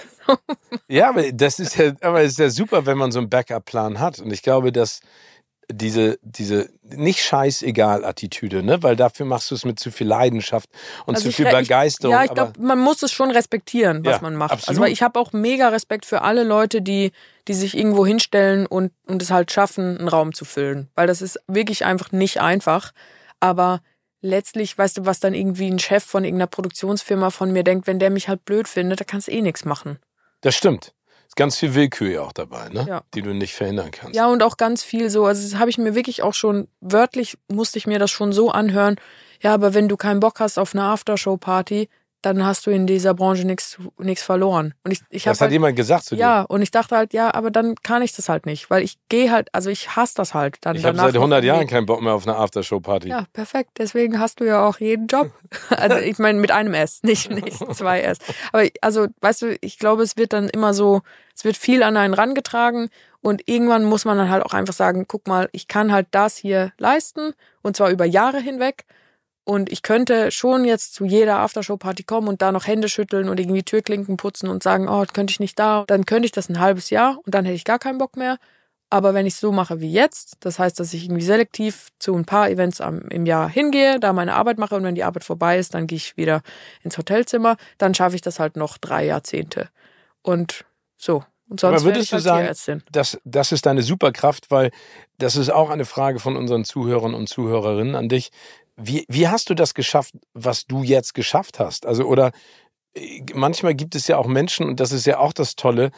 Ja, aber das ist ja, aber es ist ja super, wenn man so einen Backup-Plan hat. Und ich glaube, dass diese, diese nicht scheißegal Attitüde, ne, weil dafür machst du es mit zu viel Leidenschaft und also zu ich, viel Begeisterung. Ich, ja, ich glaube, man muss es schon respektieren, was ja, man macht. Absolut. Also ich habe auch mega Respekt für alle Leute, die, die sich irgendwo hinstellen und, und es halt schaffen, einen Raum zu füllen. Weil das ist wirklich einfach nicht einfach. Aber letztlich, weißt du, was dann irgendwie ein Chef von irgendeiner Produktionsfirma von mir denkt, wenn der mich halt blöd findet, da kannst du eh nichts machen. Das stimmt. Ist ganz viel Willkür ja auch dabei, ne? Ja. Die du nicht verhindern kannst. Ja, und auch ganz viel so, also das habe ich mir wirklich auch schon, wörtlich musste ich mir das schon so anhören, ja, aber wenn du keinen Bock hast auf eine Aftershow-Party, dann hast du in dieser Branche nichts nichts verloren. Und ich, ich das hat halt, jemand gesagt zu dir? Ja, und ich dachte halt, ja, aber dann kann ich das halt nicht, weil ich gehe halt, also ich hasse das halt. Dann ich habe seit hundert Jahren keinen Bock mehr auf eine Aftershow-Party. Ja, perfekt. Deswegen hast du ja auch jeden Job. Also ich meine mit einem S, nicht, nicht zwei S. Aber also, weißt du, ich glaube, es wird dann immer so, es wird viel an einen rangetragen und irgendwann muss man dann halt auch einfach sagen, guck mal, ich kann halt das hier leisten und zwar über Jahre hinweg. Und ich könnte schon jetzt zu jeder Aftershow-Party kommen und da noch Hände schütteln und irgendwie Türklinken putzen und sagen, oh, könnte ich nicht da. Dann könnte ich das ein halbes Jahr und dann hätte ich gar keinen Bock mehr. Aber wenn ich es so mache wie jetzt, das heißt, dass ich irgendwie selektiv zu ein paar Events am, im Jahr hingehe, da meine Arbeit mache und wenn die Arbeit vorbei ist, dann gehe ich wieder ins Hotelzimmer, dann schaffe ich das halt noch drei Jahrzehnte. Und so. Und sonst Aber würdest ich halt du sagen, Tierärztin. das, das ist deine Superkraft, weil das ist auch eine Frage von unseren Zuhörern und Zuhörerinnen an dich. Wie, wie hast du das geschafft, was du jetzt geschafft hast? Also, oder manchmal gibt es ja auch Menschen, und das ist ja auch das Tolle,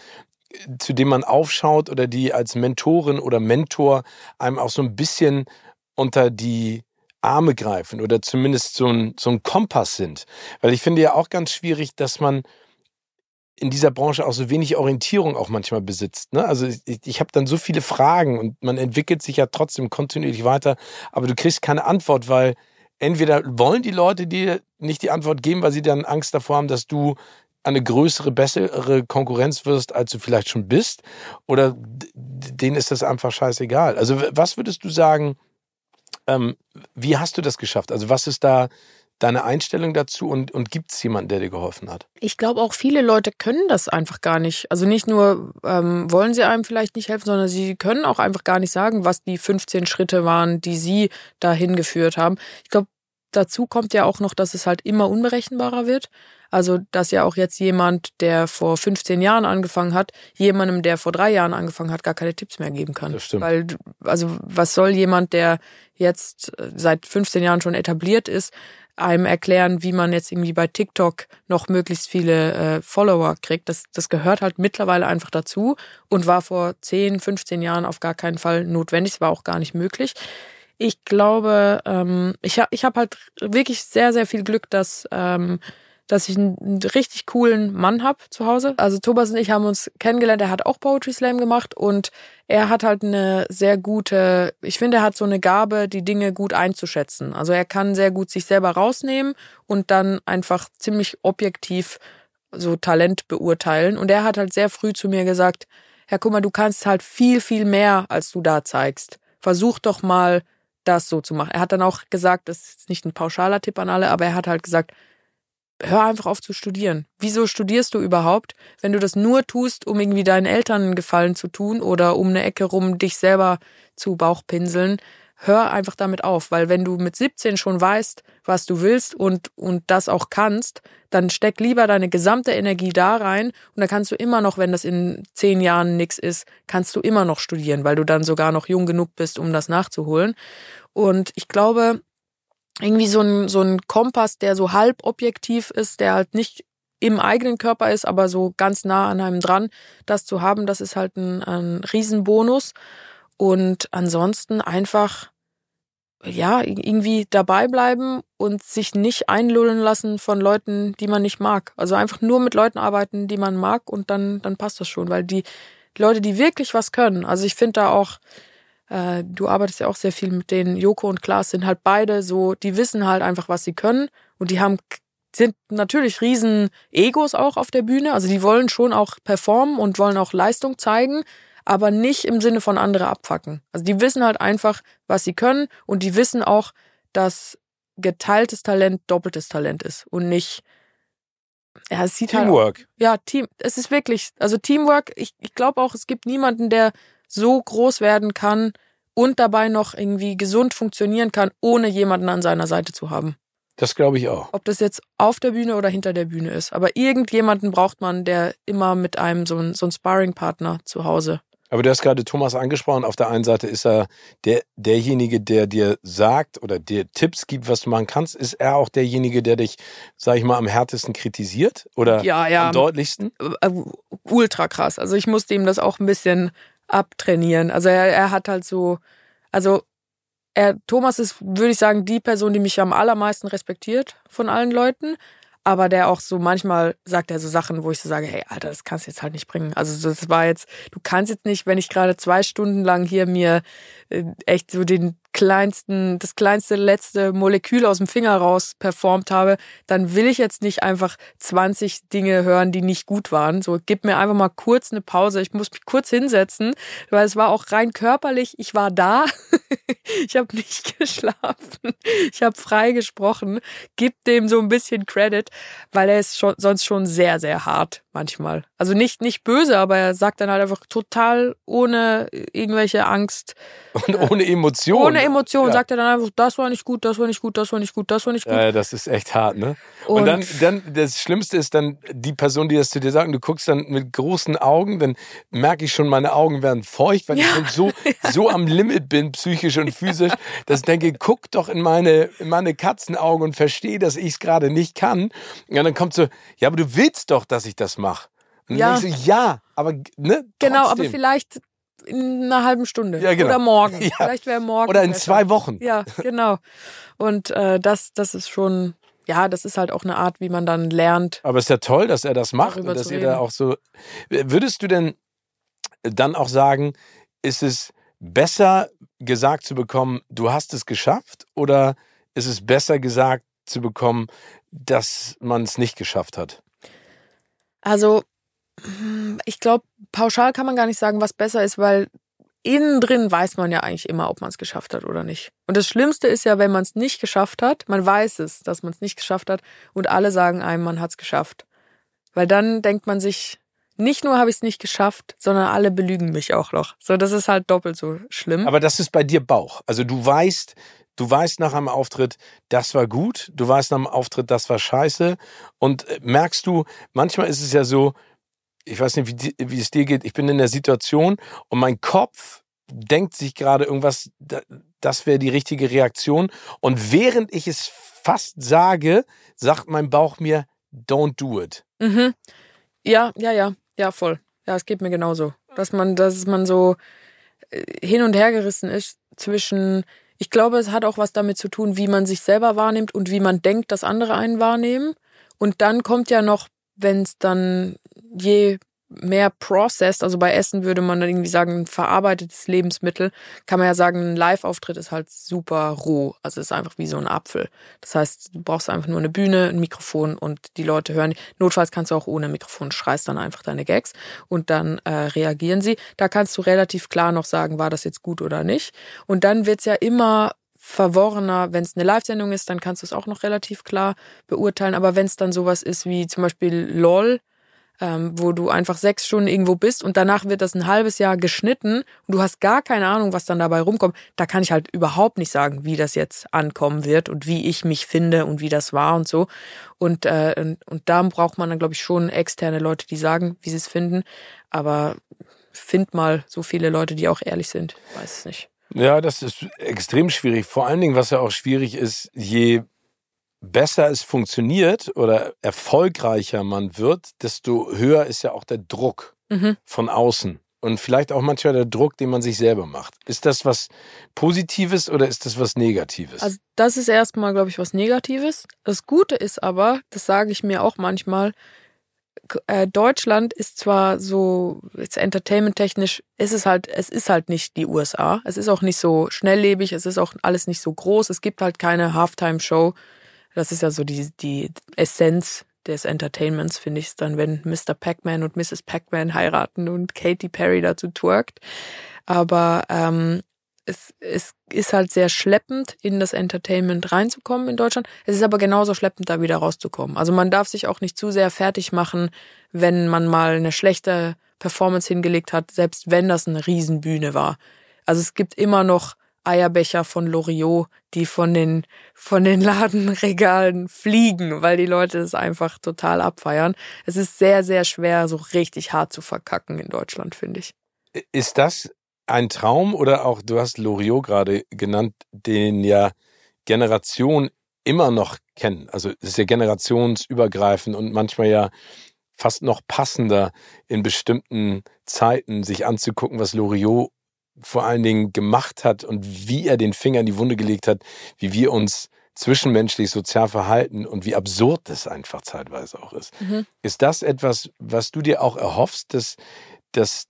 zu denen man aufschaut oder die als Mentorin oder Mentor einem auch so ein bisschen unter die Arme greifen oder zumindest so ein, so ein Kompass sind. Weil ich finde ja auch ganz schwierig, dass man in dieser Branche auch so wenig Orientierung auch manchmal besitzt. Ne? Also ich, ich habe dann so viele Fragen und man entwickelt sich ja trotzdem kontinuierlich weiter, aber du kriegst keine Antwort, weil entweder wollen die Leute dir nicht die Antwort geben, weil sie dann Angst davor haben, dass du eine größere, bessere Konkurrenz wirst, als du vielleicht schon bist, oder denen ist das einfach scheißegal. Also was würdest du sagen, ähm, wie hast du das geschafft? Also was ist da deine Einstellung dazu und, und gibt es jemanden, der dir geholfen hat? Ich glaube auch viele Leute können das einfach gar nicht. Also nicht nur ähm, wollen sie einem vielleicht nicht helfen, sondern sie können auch einfach gar nicht sagen, was die fünfzehn Schritte waren, die sie dahin geführt haben. Ich glaube, dazu kommt ja auch noch, dass es halt immer unberechenbarer wird. Also, dass ja auch jetzt jemand, der vor fünfzehn Jahren angefangen hat, jemandem, der vor drei Jahren angefangen hat, gar keine Tipps mehr geben kann. Das stimmt. Weil, also, was soll jemand, der jetzt seit fünfzehn Jahren schon etabliert ist, einem erklären, wie man jetzt irgendwie bei TikTok noch möglichst viele äh, Follower kriegt. Das, das gehört halt mittlerweile einfach dazu und war vor zehn, fünfzehn Jahren auf gar keinen Fall notwendig. Es war auch gar nicht möglich. Ich glaube, ähm, ich habe ich hab halt wirklich sehr, sehr viel Glück, dass ähm, dass ich einen, einen richtig coolen Mann habe zu Hause. Also Thomas und ich haben uns kennengelernt, er hat auch Poetry Slam gemacht und er hat halt eine sehr gute, ich finde, er hat so eine Gabe, die Dinge gut einzuschätzen. Also er kann sehr gut sich selber rausnehmen und dann einfach ziemlich objektiv so Talent beurteilen. Und er hat halt sehr früh zu mir gesagt, ja, guck mal, du kannst halt viel, viel mehr, als du da zeigst. Versuch doch mal, das so zu machen. Er hat dann auch gesagt, das ist nicht ein pauschaler Tipp an alle, aber er hat halt gesagt, hör einfach auf zu studieren. Wieso studierst du überhaupt, wenn du das nur tust, um irgendwie deinen Eltern einen Gefallen zu tun oder um eine Ecke rum dich selber zu Bauchpinseln? Hör einfach damit auf, weil wenn du mit siebzehn schon weißt, was du willst und, und das auch kannst, dann steck lieber deine gesamte Energie da rein und dann kannst du immer noch, wenn das in zehn Jahren nix ist, kannst du immer noch studieren, weil du dann sogar noch jung genug bist, um das nachzuholen. Und ich glaube, irgendwie so ein, so ein Kompass, der so halb objektiv ist, der halt nicht im eigenen Körper ist, aber so ganz nah an einem dran, das zu haben, das ist halt ein, ein Riesenbonus. Und ansonsten einfach, ja, irgendwie dabei bleiben und sich nicht einlullen lassen von Leuten, die man nicht mag. Also einfach nur mit Leuten arbeiten, die man mag und dann, dann passt das schon. Weil die Leute, die wirklich was können, also ich finde da auch, äh, du arbeitest ja auch sehr viel mit denen, Joko und Klaas sind halt beide so, die wissen halt einfach, was sie können und die haben sind natürlich riesen Egos auch auf der Bühne. Also die wollen schon auch performen und wollen auch Leistung zeigen, aber nicht im Sinne von andere abfacken. Also die wissen halt einfach, was sie können und die wissen auch, dass geteiltes Talent doppeltes Talent ist und nicht, ja, es sieht Teamwork. Halt auch, ja, Team, es ist wirklich, also Teamwork, ich, ich glaube auch, es gibt niemanden, der so groß werden kann und dabei noch irgendwie gesund funktionieren kann, ohne jemanden an seiner Seite zu haben. Das glaube ich auch. Ob das jetzt auf der Bühne oder hinter der Bühne ist. Aber irgendjemanden braucht man, der immer mit einem so ein, so ein Sparring-Partner zu Hause. Aber du hast gerade Thomas angesprochen. Auf der einen Seite ist er der, derjenige, der dir sagt oder dir Tipps gibt, was du machen kannst. Ist er auch derjenige, der dich, sag ich mal, am härtesten kritisiert oder ja, ja, am deutlichsten? Ultra krass. Also ich musste ihm das auch ein bisschen abtrainieren. Also er, er hat halt so, also er, Thomas ist, würde ich sagen, die Person, die mich am allermeisten respektiert von allen Leuten. Aber der auch so, manchmal sagt er so Sachen, wo ich so sage, hey, Alter, das kannst du jetzt halt nicht bringen. Also das war jetzt, du kannst jetzt nicht, wenn ich gerade zwei Stunden lang hier mir äh, echt so den kleinsten, das kleinste letzte Molekül aus dem Finger raus performt habe, dann will ich jetzt nicht einfach zwanzig Dinge hören, die nicht gut waren. So, gib mir einfach mal kurz eine Pause. Ich muss mich kurz hinsetzen, weil es war auch rein körperlich. Ich war da. Ich habe nicht geschlafen. Ich habe frei gesprochen. Gib dem so ein bisschen Credit, weil er ist schon, sonst schon sehr, sehr hart manchmal. Also nicht, nicht böse, aber er sagt dann halt einfach total ohne irgendwelche Angst. Und ohne Emotionen. Ohne Emotionen ja. Sagt er dann einfach, das war nicht gut, das war nicht gut, das war nicht gut, das war nicht gut. Ja, das ist echt hart, ne? Und, und dann, dann, das Schlimmste ist dann die Person, die das zu dir sagt, und du guckst dann mit großen Augen, dann merke ich schon, meine Augen werden feucht, weil ja. ich schon so, so am Limit bin, psychisch und physisch, dass ich denke, guck doch in meine, in meine Katzenaugen und verstehe, dass ich es gerade nicht kann. Und dann kommt so, ja, aber du willst doch, dass ich das mache. Und ja. dann denke ich so, ja, aber, ne? Genau, trotzdem. aber vielleicht in einer halben Stunde ja, genau. oder morgen. Ja. Vielleicht wäre morgen oder in besser. zwei Wochen. Ja, genau. Und äh, das, das ist schon, ja, das ist halt auch eine Art, wie man dann lernt. Aber es ist ja toll, dass er das macht und dass ihr da auch so. Würdest du denn dann auch sagen, ist es besser gesagt zu bekommen, du hast es geschafft, oder ist es besser gesagt zu bekommen, dass man es nicht geschafft hat? Also ich glaube, pauschal kann man gar nicht sagen, was besser ist, weil innen drin weiß man ja eigentlich immer, ob man es geschafft hat oder nicht. Und das Schlimmste ist ja, wenn man es nicht geschafft hat, man weiß es, dass man es nicht geschafft hat und alle sagen einem, man hat es geschafft. Weil dann denkt man sich, nicht nur habe ich es nicht geschafft, sondern alle belügen mich auch noch. So, das ist halt doppelt so schlimm. Aber das ist bei dir Bauch. Also du weißt, du weißt nach einem Auftritt, das war gut, du weißt nach einem Auftritt, das war scheiße. Und merkst du, manchmal ist es ja so, ich weiß nicht, wie, wie es dir geht, ich bin in der Situation und mein Kopf denkt sich gerade irgendwas, das wäre die richtige Reaktion. Und während ich es fast sage, sagt mein Bauch mir, don't do it. Mhm. Ja, ja, ja, ja, voll. Ja, es geht mir genauso. Dass man, dass man so hin und her gerissen ist zwischen, ich glaube, es hat auch was damit zu tun, wie man sich selber wahrnimmt und wie man denkt, dass andere einen wahrnehmen. Und dann kommt ja noch, wenn es dann je mehr processed, also bei Essen würde man dann irgendwie sagen, ein verarbeitetes Lebensmittel, kann man ja sagen, ein Live-Auftritt ist halt super roh. Also es ist einfach wie so ein Apfel. Das heißt, du brauchst einfach nur eine Bühne, ein Mikrofon und die Leute hören. Notfalls kannst du auch ohne Mikrofon, schreist dann einfach deine Gags und dann äh, reagieren sie. Da kannst du relativ klar noch sagen, war das jetzt gut oder nicht. Und dann wird's ja immer verworrener, wenn es eine Live-Sendung ist, dann kannst du es auch noch relativ klar beurteilen. Aber wenn es dann sowas ist wie zum Beispiel LOL, ähm, wo du einfach sechs Stunden irgendwo bist und danach wird das ein halbes Jahr geschnitten und du hast gar keine Ahnung, was dann dabei rumkommt, da kann ich halt überhaupt nicht sagen, wie das jetzt ankommen wird und wie ich mich finde und wie das war und so. Und, äh, und, und da braucht man dann, glaube ich, schon externe Leute, die sagen, wie sie es finden. Aber find mal so viele Leute, die auch ehrlich sind. Weiß es nicht. Ja, das ist extrem schwierig. Vor allen Dingen, was ja auch schwierig ist, je besser es funktioniert oder erfolgreicher man wird, desto höher ist ja auch der Druck mhm. von außen. Und vielleicht auch manchmal der Druck, den man sich selber macht. Ist das was Positives oder ist das was Negatives? Also das ist erstmal, glaube ich, was Negatives. Das Gute ist aber, das sage ich mir auch manchmal, äh, Deutschland ist zwar so, jetzt entertainment-technisch, ist es halt, es ist halt nicht die U S A. Es ist auch nicht so schnelllebig, es ist auch alles nicht so groß. Es gibt halt keine Halftime-Show. Das ist ja so die, die Essenz des Entertainments, finde ich, dann, wenn Mister Pac-Man und Misses Pac-Man heiraten und Katy Perry dazu twerkt. Aber ähm, es, es ist halt sehr schleppend, in das Entertainment reinzukommen in Deutschland. Es ist aber genauso schleppend, da wieder rauszukommen. Also man darf sich auch nicht zu sehr fertig machen, wenn man mal eine schlechte Performance hingelegt hat, selbst wenn das eine Riesenbühne war. Also es gibt immer noch Eierbecher von Loriot, die von den von den Ladenregalen fliegen, weil die Leute es einfach total abfeiern. Es ist sehr, sehr schwer, so richtig hart zu verkacken in Deutschland, finde ich. Ist das ein Traum oder auch, du hast Loriot gerade genannt, den ja Generationen immer noch kennen? Also es ist ja generationsübergreifend und manchmal ja fast noch passender in bestimmten Zeiten sich anzugucken, was Loriot vor allen Dingen gemacht hat und wie er den Finger in die Wunde gelegt hat, wie wir uns zwischenmenschlich sozial verhalten und wie absurd das einfach zeitweise auch ist. Mhm. Ist das etwas, was du dir auch erhoffst, dass, dass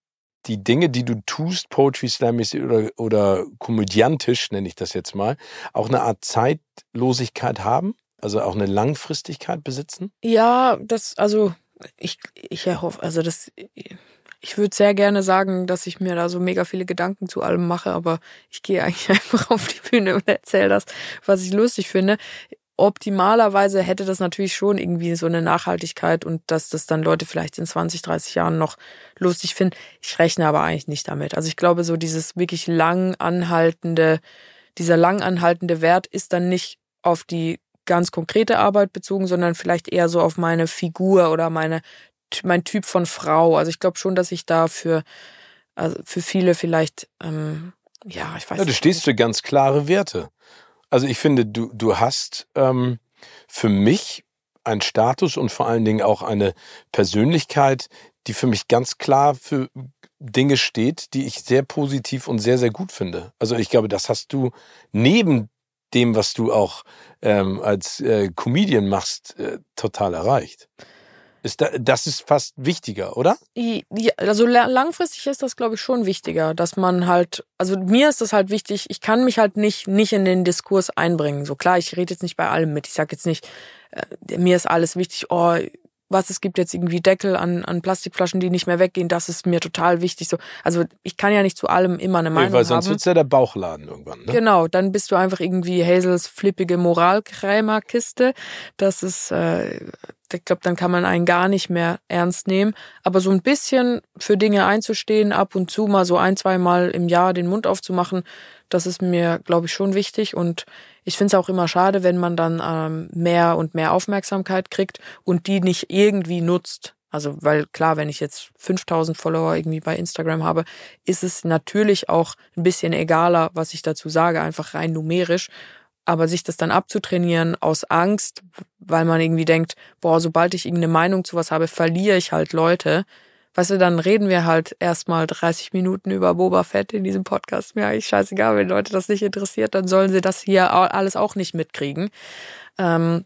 die Dinge, die du tust, Poetry Slam-mäßig oder, oder komödiantisch, nenne ich das jetzt mal, auch eine Art Zeitlosigkeit haben? Also auch eine Langfristigkeit besitzen? Ja, das, also ich, ich erhoffe, also das... Ich würde sehr gerne sagen, dass ich mir da so mega viele Gedanken zu allem mache, aber ich gehe eigentlich einfach auf die Bühne und erzähle das, was ich lustig finde. Optimalerweise hätte das natürlich schon irgendwie so eine Nachhaltigkeit und dass das dann Leute vielleicht in zwanzig, dreißig Jahren noch lustig finden. Ich rechne aber eigentlich nicht damit. Also ich glaube, so dieses wirklich lang anhaltende, dieser lang anhaltende Wert ist dann nicht auf die ganz konkrete Arbeit bezogen, sondern vielleicht eher so auf meine Figur oder meine mein Typ von Frau. Also ich glaube schon, dass ich da für, also für viele vielleicht, ähm, ja, ich weiß ja, du nicht. stehst für ganz klare Werte. Also ich finde, du, du hast ähm, für mich einen Status und vor allen Dingen auch eine Persönlichkeit, die für mich ganz klar für Dinge steht, die ich sehr positiv und sehr, sehr gut finde. Also ich glaube, das hast du neben dem, was du auch ähm, als äh, Comedian machst, äh, total erreicht. Ist da, das ist fast wichtiger, oder? Ja, also langfristig ist das, glaube ich, schon wichtiger, dass man halt, also mir ist das halt wichtig, ich kann mich halt nicht nicht in den Diskurs einbringen. So klar, ich rede jetzt nicht bei allem mit. Ich sage jetzt nicht, äh, mir ist alles wichtig, oh, was, es gibt jetzt irgendwie Deckel an an Plastikflaschen, die nicht mehr weggehen, das ist mir total wichtig. So, also ich kann ja nicht zu allem immer eine Meinung nee, weil sonst haben. wird's ja der Bauchladen irgendwann, ne? Genau, dann bist du einfach irgendwie Hazels flippige Moralkrämerkiste. Das ist, äh, ich glaube, dann kann man einen gar nicht mehr ernst nehmen. Aber so ein bisschen für Dinge einzustehen, ab und zu mal so ein, zwei Mal im Jahr den Mund aufzumachen, das ist mir, glaube ich, schon wichtig. Und ich finde es auch immer schade, wenn man dann ähm, mehr und mehr Aufmerksamkeit kriegt und die nicht irgendwie nutzt. Also, weil klar, wenn ich jetzt fünftausend Follower irgendwie bei Instagram habe, ist es natürlich auch ein bisschen egaler, was ich dazu sage, einfach rein numerisch. Aber sich das dann abzutrainieren aus Angst, weil man irgendwie denkt, boah, sobald ich irgendeine Meinung zu was habe, verliere ich halt Leute. Weißt du, dann reden wir halt erstmal dreißig Minuten über Boba Fett in diesem Podcast. Mir eigentlich scheißegal, wenn Leute das nicht interessiert, dann sollen sie das hier alles auch nicht mitkriegen. Ähm,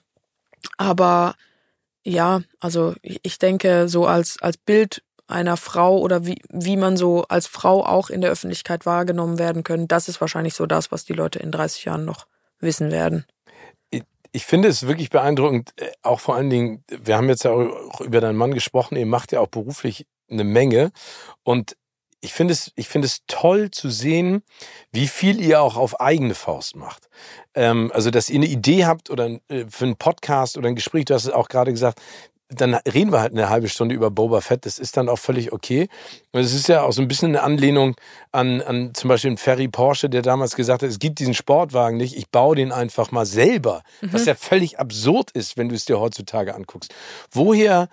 aber ja, also ich denke, so als als Bild einer Frau oder wie wie man so als Frau auch in der Öffentlichkeit wahrgenommen werden können, das ist wahrscheinlich so das, was die Leute in dreißig Jahren noch wissen werden. Ich, ich finde es wirklich beeindruckend, auch vor allen Dingen, wir haben jetzt ja auch über deinen Mann gesprochen, ihr macht ja auch beruflich eine Menge und ich finde es, ich finde es toll zu sehen, wie viel ihr auch auf eigene Faust macht. Ähm, also, dass ihr eine Idee habt oder äh, für einen Podcast oder ein Gespräch, du hast es auch gerade gesagt, dann reden wir halt eine halbe Stunde über Boba Fett. Das ist dann auch völlig okay. Und es ist ja auch so ein bisschen eine Anlehnung an, an zum Beispiel den Ferry Porsche, der damals gesagt hat, es gibt diesen Sportwagen nicht, ich baue den einfach mal selber. Mhm. Was ja völlig absurd ist, wenn du es dir heutzutage anguckst. Woher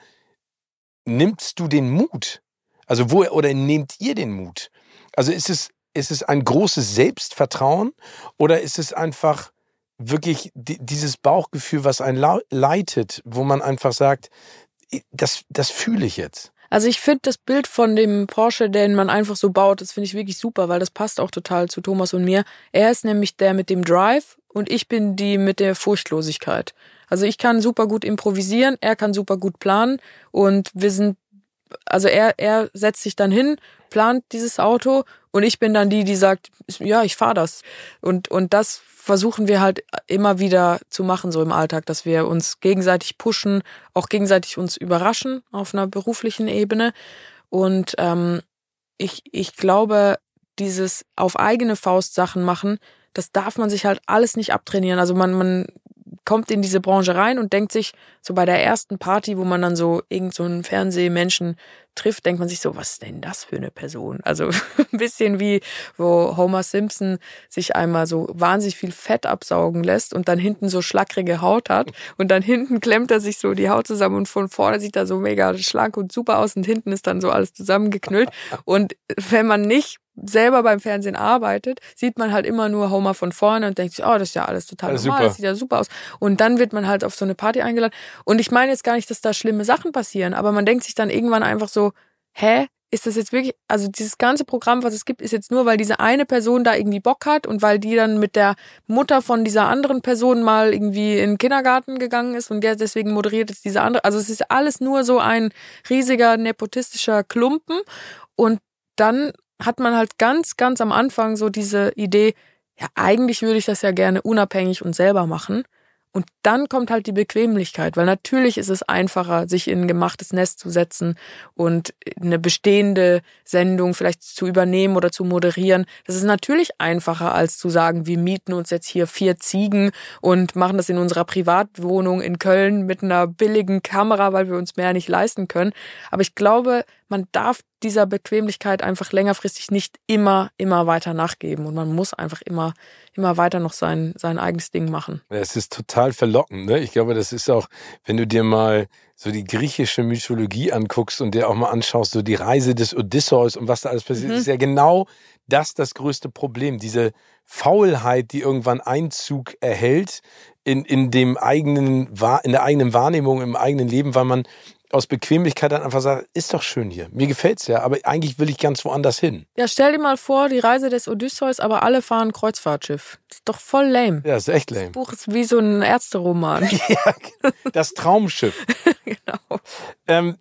nimmst du den Mut? Also woher oder nehmt ihr den Mut? Also ist es, ist es ein großes Selbstvertrauen oder ist es einfach wirklich dieses Bauchgefühl, was einen leitet, wo man einfach sagt, das, das fühle ich jetzt? Also ich finde das Bild von dem Porsche, den man einfach so baut, das finde ich wirklich super, weil das passt auch total zu Thomas und mir. Er ist nämlich der mit dem Drive und ich bin die mit der Furchtlosigkeit. Also ich kann super gut improvisieren, er kann super gut planen und wir sind, also er, er setzt sich dann hin, plant dieses Auto und ich bin dann die, die sagt, ja, ich fahre das. Und, und das versuchen wir halt immer wieder zu machen, so im Alltag, dass wir uns gegenseitig pushen, auch gegenseitig uns überraschen auf einer beruflichen Ebene. Und ähm, ich, ich glaube, dieses auf eigene Faust Sachen machen, das darf man sich halt alles nicht abtrainieren. Also man, man kommt in diese Branche rein und denkt sich, so bei der ersten Party, wo man dann so irgend so einen Fernsehmenschen trifft, denkt man sich so, was ist denn das für eine Person? Also ein bisschen wie, wo Homer Simpson sich einmal so wahnsinnig viel Fett absaugen lässt und dann hinten so schlackrige Haut hat und dann hinten klemmt er sich so die Haut zusammen und von vorne sieht er so mega schlank und super aus und hinten ist dann so alles zusammengeknüllt. Und wenn man nicht selber beim Fernsehen arbeitet, sieht man halt immer nur Homer von vorne und denkt sich, oh, das ist ja alles total alles normal, super. Das sieht ja super aus. Und dann wird man halt auf so eine Party eingeladen. Und ich meine jetzt gar nicht, dass da schlimme Sachen passieren, aber man denkt sich dann irgendwann einfach so, hä, ist das jetzt wirklich, also dieses ganze Programm, was es gibt, ist jetzt nur, weil diese eine Person da irgendwie Bock hat und weil die dann mit der Mutter von dieser anderen Person mal irgendwie in den Kindergarten gegangen ist und der deswegen moderiert jetzt diese andere. Also es ist alles nur so ein riesiger nepotistischer Klumpen und dann hat man halt ganz, ganz am Anfang so diese Idee, ja, eigentlich würde ich das ja gerne unabhängig und selber machen. Und dann kommt halt die Bequemlichkeit, weil natürlich ist es einfacher, sich in ein gemachtes Nest zu setzen und eine bestehende Sendung vielleicht zu übernehmen oder zu moderieren. Das ist natürlich einfacher, als zu sagen, wir mieten uns jetzt hier vier Ziegen und machen das in unserer Privatwohnung in Köln mit einer billigen Kamera, weil wir uns mehr nicht leisten können. Aber ich glaube, man darf dieser Bequemlichkeit einfach längerfristig nicht immer, immer weiter nachgeben. Und man muss einfach immer, immer weiter noch sein, sein eigenes Ding machen. Ja, es ist total verlockend, ne? Ich glaube, das ist auch, wenn du dir mal so die griechische Mythologie anguckst und dir auch mal anschaust, so die Reise des Odysseus und was da alles passiert, mhm. ist ja genau das das größte Problem. Diese Faulheit, die irgendwann Einzug erhält in, in dem eigenen, in der eigenen Wahrnehmung, im eigenen Leben, weil man aus Bequemlichkeit dann einfach sagt, ist doch schön hier. Mir gefällt's ja, aber eigentlich will ich ganz woanders hin. Ja, stell dir mal vor, die Reise des Odysseus, aber alle fahren Kreuzfahrtschiff. Das ist doch voll lame. Ja, ist echt lame. Das Buch ist wie so ein Ärzteroman. Ja, das Traumschiff. Genau. Ähm,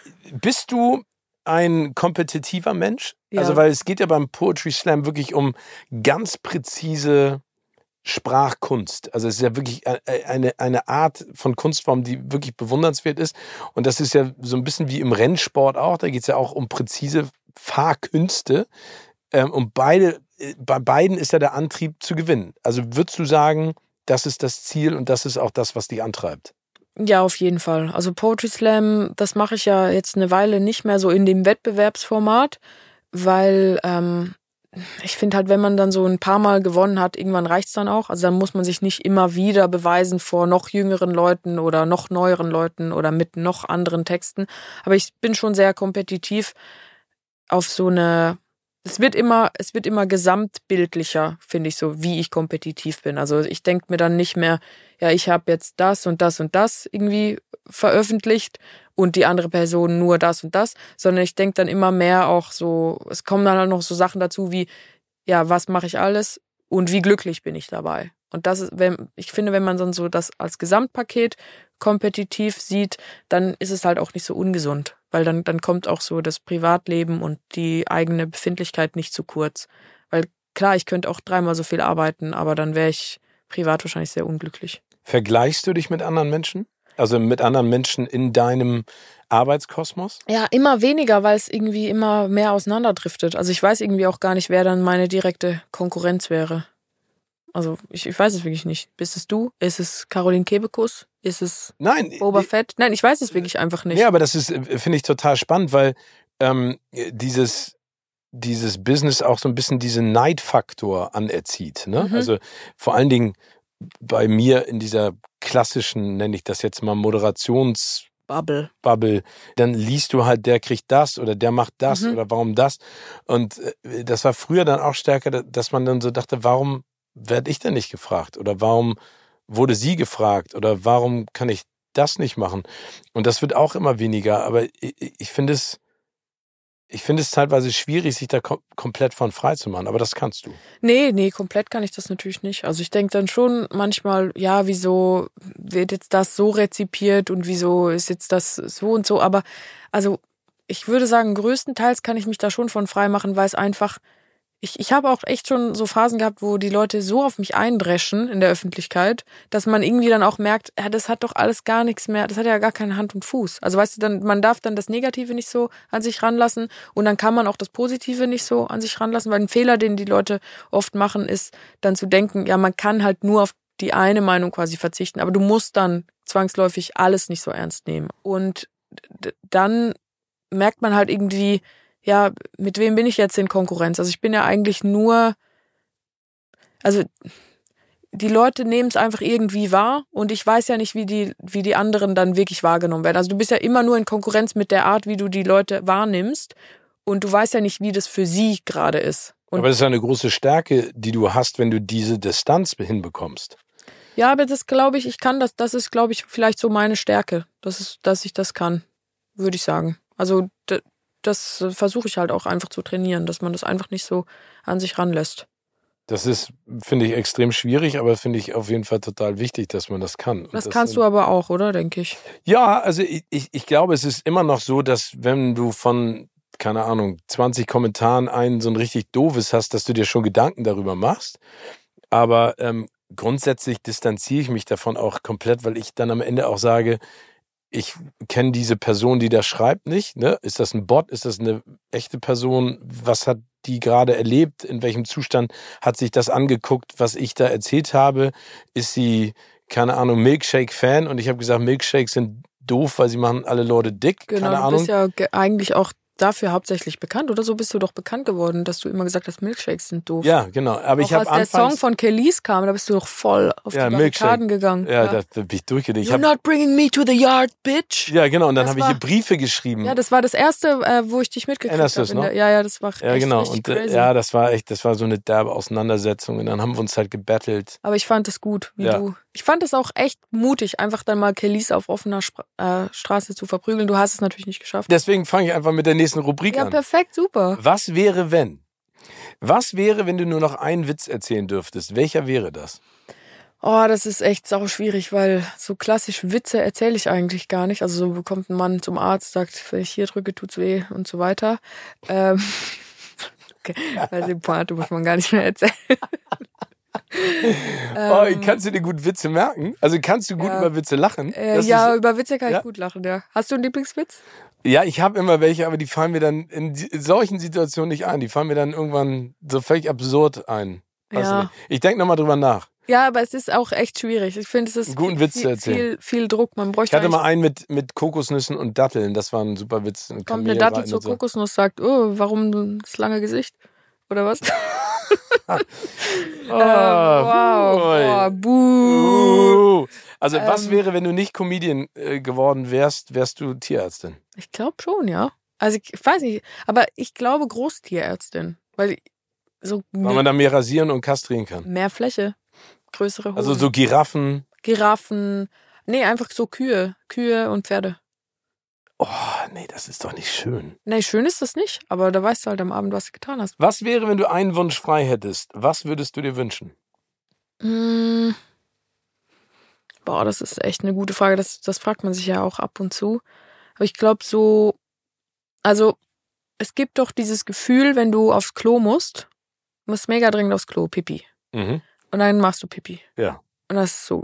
bist du ein kompetitiver Mensch? Ja. Also, weil es geht ja beim Poetry Slam wirklich um ganz präzise Sprachkunst. Also es ist ja wirklich eine, eine Art von Kunstform, die wirklich bewundernswert ist. Und das ist ja so ein bisschen wie im Rennsport auch. Da geht es ja auch um präzise Fahrkünste. Und beide, bei beiden ist ja der Antrieb zu gewinnen. Also würdest du sagen, das ist das Ziel und das ist auch das, was dich antreibt? Ja, auf jeden Fall. Also Poetry Slam, das mache ich ja jetzt eine Weile nicht mehr so in dem Wettbewerbsformat, weil ähm, ich finde halt, wenn man dann so ein paar Mal gewonnen hat, irgendwann reicht's dann auch. Also dann muss man sich nicht immer wieder beweisen vor noch jüngeren Leuten oder noch neueren Leuten oder mit noch anderen Texten. Aber ich bin schon sehr kompetitiv auf so eine, es wird immer, es wird immer gesamtbildlicher, finde ich so, wie ich kompetitiv bin. Also ich denke mir dann nicht mehr, ja, ich habe jetzt das und das und das irgendwie veröffentlicht und die andere Person nur das und das, sondern ich denke dann immer mehr auch so, es kommen dann halt noch so Sachen dazu wie, ja, was mache ich alles und wie glücklich bin ich dabei. Und das ist, wenn, ich finde, wenn man dann so das als Gesamtpaket kompetitiv sieht, dann ist es halt auch nicht so ungesund, weil dann, dann kommt auch so das Privatleben und die eigene Befindlichkeit nicht zu kurz. Weil klar, ich könnte auch dreimal so viel arbeiten, aber dann wäre ich privat wahrscheinlich sehr unglücklich. Vergleichst du dich mit anderen Menschen? Also mit anderen Menschen in deinem Arbeitskosmos? Ja, immer weniger, weil es irgendwie immer mehr auseinanderdriftet. Also ich weiß irgendwie auch gar nicht, wer dann meine direkte Konkurrenz wäre. Also ich, ich weiß es wirklich nicht. Bist es du? Ist es Caroline Kebekus? Ist es Nein, Boba Fett? Nein, ich weiß es wirklich einfach nicht. Ja, aber das ist, finde ich, total spannend, weil ähm, dieses, dieses Business auch so ein bisschen diesen Neidfaktor anerzieht. Ne? Mhm. Also vor allen Dingen bei mir in dieser klassischen, nenne ich das jetzt mal, Moderations- Bubble. Bubble, dann liest du halt, der kriegt das oder der macht das Mhm. oder warum das. Und äh, das war früher dann auch stärker, dass man dann so dachte, warum werde ich denn nicht gefragt? Oder warum wurde sie gefragt? Oder warum kann ich das nicht machen? Und das wird auch immer weniger. Aber ich, ich finde es, ich finde es teilweise schwierig, sich da kom- komplett von frei zu machen. Aber das kannst du. Nee, nee, komplett kann ich das natürlich nicht. Also ich denke dann schon manchmal, ja, wieso wird jetzt das so rezipiert und wieso ist jetzt das so und so. Aber also ich würde sagen, größtenteils kann ich mich da schon von frei machen, weil es einfach, ich, ich habe auch echt schon so Phasen gehabt, wo die Leute so auf mich eindreschen in der Öffentlichkeit, dass man irgendwie dann auch merkt, ja, das hat doch alles gar nichts mehr, das hat ja gar keine Hand und Fuß. Also weißt du, dann, man darf dann das Negative nicht so an sich ranlassen und dann kann man auch das Positive nicht so an sich ranlassen, weil ein Fehler, den die Leute oft machen, ist dann zu denken, ja, man kann halt nur auf die eine Meinung quasi verzichten, aber du musst dann zwangsläufig alles nicht so ernst nehmen. Und d- dann merkt man halt irgendwie, ja, mit wem bin ich jetzt in Konkurrenz? Also ich bin ja eigentlich nur, also die Leute nehmen es einfach irgendwie wahr und ich weiß ja nicht, wie die, wie die anderen dann wirklich wahrgenommen werden. Also du bist ja immer nur in Konkurrenz mit der Art, wie du die Leute wahrnimmst und du weißt ja nicht, wie das für sie gerade ist. Und Aber das ist eine große Stärke, die du hast, wenn du diese Distanz hinbekommst. ja, aber das glaube ich, ich kann das, das ist, glaube ich, vielleicht so meine Stärke, das ist, dass ich das kann, würde ich sagen. Also d- das versuche ich halt auch einfach zu trainieren, dass man das einfach nicht so an sich ranlässt. Das ist, finde ich, extrem schwierig, aber finde ich auf jeden Fall total wichtig, dass man das kann. Und Das kannst du aber auch, oder, denke ich. Ja, also ich, ich, ich glaube, es ist immer noch so, dass wenn du von, keine Ahnung, zwanzig Kommentaren einen so ein richtig doofes hast, dass du dir schon Gedanken darüber machst. Aber ähm, grundsätzlich distanziere ich mich davon auch komplett, weil ich dann am Ende auch sage, ich kenne diese Person, die da schreibt, nicht. Ne? Ist das ein Bot? Ist das eine echte Person? Was hat die gerade erlebt? In welchem Zustand hat sich das angeguckt, was ich da erzählt habe? Ist sie, keine Ahnung, Milkshake-Fan? Und ich habe gesagt, Milkshakes sind doof, weil sie machen alle Leute dick. Genau, keine du Ahnung. bist ja ge- eigentlich auch dafür hauptsächlich bekannt, oder so bist du doch bekannt geworden, dass du immer gesagt hast, Milkshakes sind doof. Ja, genau. Aber auch ich habe als der anfangs Song von Kelis kam, da bist du doch voll auf ja, die Milkshake. Barrikaden gegangen. Ja, da bin ich durchgedreht. Ich You're hab, not bringing me to the yard, bitch. ja, genau. Und dann Das habe ich war- hier Briefe geschrieben. Ja, das war das erste, äh, wo ich dich mitgekriegt Erinnerst du habe. es in noch? der- Ja, ja, das war Ja, echt genau. richtig Und äh, crazy. ja, das war echt, das war so eine derbe Auseinandersetzung. Und dann haben wir uns halt gebettelt. Aber ich fand es gut, wie Ja. du. Ich fand es auch echt mutig, einfach dann mal Kelis auf offener Spra- äh, Straße zu verprügeln. Du hast es natürlich nicht geschafft. Deswegen fange ich einfach mit der nächsten Rubrik Ja, an. perfekt, super. Was wäre, wenn? Was wäre, wenn du nur noch einen Witz erzählen dürftest? Welcher wäre das? Oh, das ist echt sau schwierig, weil so klassisch Witze erzähle ich eigentlich gar nicht. Also so bekommt ein Mann zum Arzt, sagt, wenn ich hier drücke, tut's weh und so weiter. Ähm, okay, weil die Pointe muss man gar nicht mehr erzählen. Oh, kannst du dir gut Witze merken? Also kannst du gut ja. über Witze lachen? Äh, Das ja, ist, über Witze kann ja? ich gut lachen, ja. Hast du einen Lieblingswitz? ja, ich habe immer welche, aber die fallen mir dann in die- solchen Situationen nicht ein. Die fallen mir dann irgendwann so völlig absurd ein. Weiß Ja. nicht. Ich denke nochmal drüber nach. Ja, aber es ist auch echt schwierig. Ich finde, es ist Einen guten Witz viel, zu erzählen. viel, viel Druck. Man Ich bräuchte hatte mal eigentlich- einen mit, mit Kokosnüssen und Datteln. Das war ein super Witz. Ein kommt eine Kamel Dattel reiten zur und so. Kokosnuss, sagt, oh, warum das lange Gesicht? Oder was? Ah, ähm, wow, ui. boah, buh. Uh. Also was Ähm. wäre, wenn du nicht Comedian äh, geworden wärst, wärst du Tierärztin? Ich glaube schon, ja. Also ich weiß nicht, aber ich glaube Großtierärztin, weil so Weil man da mehr rasieren und kastrieren kann. mehr Fläche, größere Hoden. Also so Giraffen. Giraffen, nee, einfach so Kühe, Kühe und Pferde. Oh, nee, das ist doch nicht schön. Nee, schön ist das nicht, aber da weißt du halt am Abend, was du getan hast. Was wäre, wenn du einen Wunsch frei hättest? Was würdest du dir wünschen? Mm. Boah, das ist echt eine gute Frage. Das, das fragt man sich ja auch ab und zu. Aber ich glaube so, also es gibt doch dieses Gefühl, wenn du aufs Klo musst, du musst mega dringend aufs Klo, Pipi. Mhm. Und dann machst du Pipi. Ja. Und das ist so gut.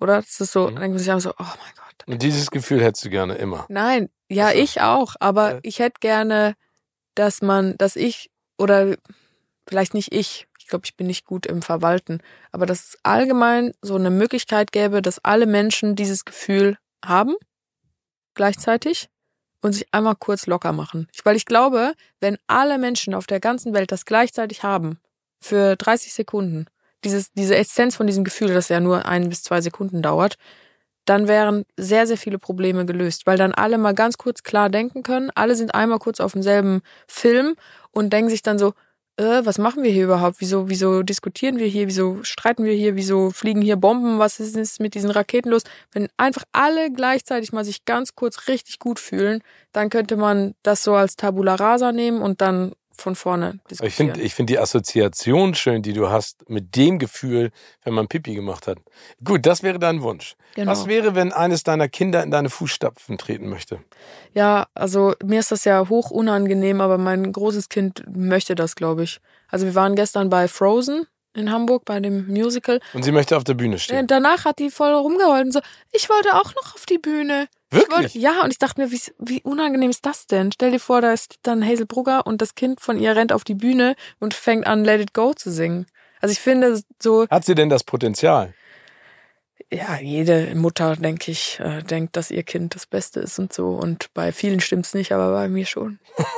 oder? Das ist so, Mhm. dann denkt man sich auch so, oh mein Gott. Und dieses Gefühl hättest du gerne immer. Nein, ja, Ach so. ich auch, aber Ja. ich hätte gerne, dass man, dass ich, oder vielleicht nicht ich, ich glaube, ich bin nicht gut im Verwalten, aber dass es allgemein so eine Möglichkeit gäbe, dass alle Menschen dieses Gefühl haben, gleichzeitig, und sich einmal kurz locker machen. Ich, weil ich glaube, wenn alle Menschen auf der ganzen Welt das gleichzeitig haben, für dreißig Sekunden, dieses, diese Essenz von diesem Gefühl, das ja nur ein bis zwei Sekunden dauert, dann wären sehr, sehr viele Probleme gelöst, weil dann alle mal ganz kurz klar denken können, alle sind einmal kurz auf demselben Film und denken sich dann so, äh, was machen wir hier überhaupt? Wieso, wieso diskutieren wir hier? Wieso streiten wir hier? Wieso fliegen hier Bomben? Was ist, ist mit diesen Raketen los? Wenn einfach alle gleichzeitig mal sich ganz kurz richtig gut fühlen, dann könnte man das so als Tabula Rasa nehmen und dann von vorne diskutieren. Ich finde ich find die Assoziation schön, die du hast mit dem Gefühl, wenn man Pipi gemacht hat. Gut, das wäre dein Wunsch. Genau. Was wäre, wenn eines deiner Kinder in deine Fußstapfen treten möchte? Ja, also mir ist das ja hoch unangenehm, aber mein großes Kind möchte das, glaube ich. Also wir waren gestern bei Frozen in Hamburg, bei dem Musical. Und sie möchte auf der Bühne stehen. Und danach hat die voll rumgeheult und so, ich wollte auch noch auf die Bühne. Wirklich? Ich wollte, ja, und ich dachte mir, wie, wie unangenehm ist das denn? Stell dir vor, da ist dann Hazel Brugger und das Kind von ihr rennt auf die Bühne und fängt an, Let It Go zu singen. Also ich finde so... Hat sie denn das Potenzial? Ja, jede Mutter, denke ich, äh, denkt, dass ihr Kind das Beste ist und so. Und bei vielen stimmt's nicht, aber bei mir schon.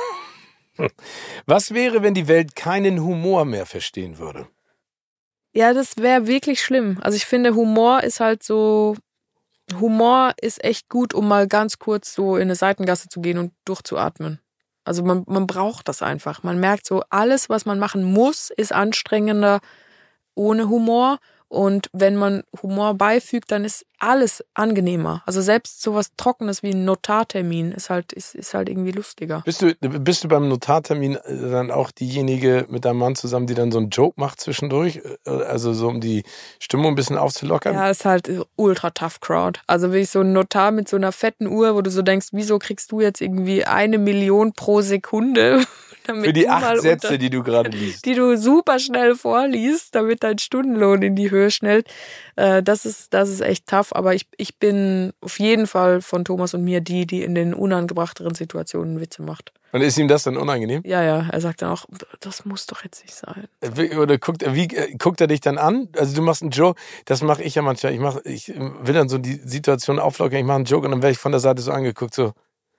Was wäre, wenn die Welt keinen Humor mehr verstehen würde? Ja, das wäre wirklich schlimm. Also ich finde, Humor ist halt so... Humor ist echt gut, um mal ganz kurz so in eine Seitengasse zu gehen und durchzuatmen. Also man, man braucht das einfach. Man merkt so, alles, was man machen muss, ist anstrengender ohne Humor. Und wenn man Humor beifügt, dann ist alles angenehmer. Also selbst sowas Trockenes wie ein Notartermin ist halt, ist, ist halt irgendwie lustiger. Bist du, bist du beim Notartermin dann auch diejenige mit deinem Mann zusammen, die dann so einen Joke macht zwischendurch? Also so um die Stimmung ein bisschen aufzulockern? Ja, ist halt ultra tough crowd. Also wirklich so ein Notar mit so einer fetten Uhr, wo du so denkst, wieso kriegst du jetzt irgendwie eine Million pro Sekunde? Damit Für die du acht mal Sätze, unter, die du gerade liest. die du super schnell vorliest, damit dein Stundenlohn in die Höhe schnellt. Äh, das ist, das ist echt tough. Aber ich, ich bin auf jeden Fall von Thomas und mir die, die in den unangebrachteren Situationen Witze macht. Und ist ihm das dann unangenehm? Ja, ja. Er sagt dann auch, das muss doch jetzt nicht sein. Oder guckt er, wie, guckt er dich dann an? Also du machst einen Joke, das mache ich ja manchmal. Ich, mach, ich will dann so die Situation auflockern, ich mache einen Joke und dann werde ich von der Seite so angeguckt, so.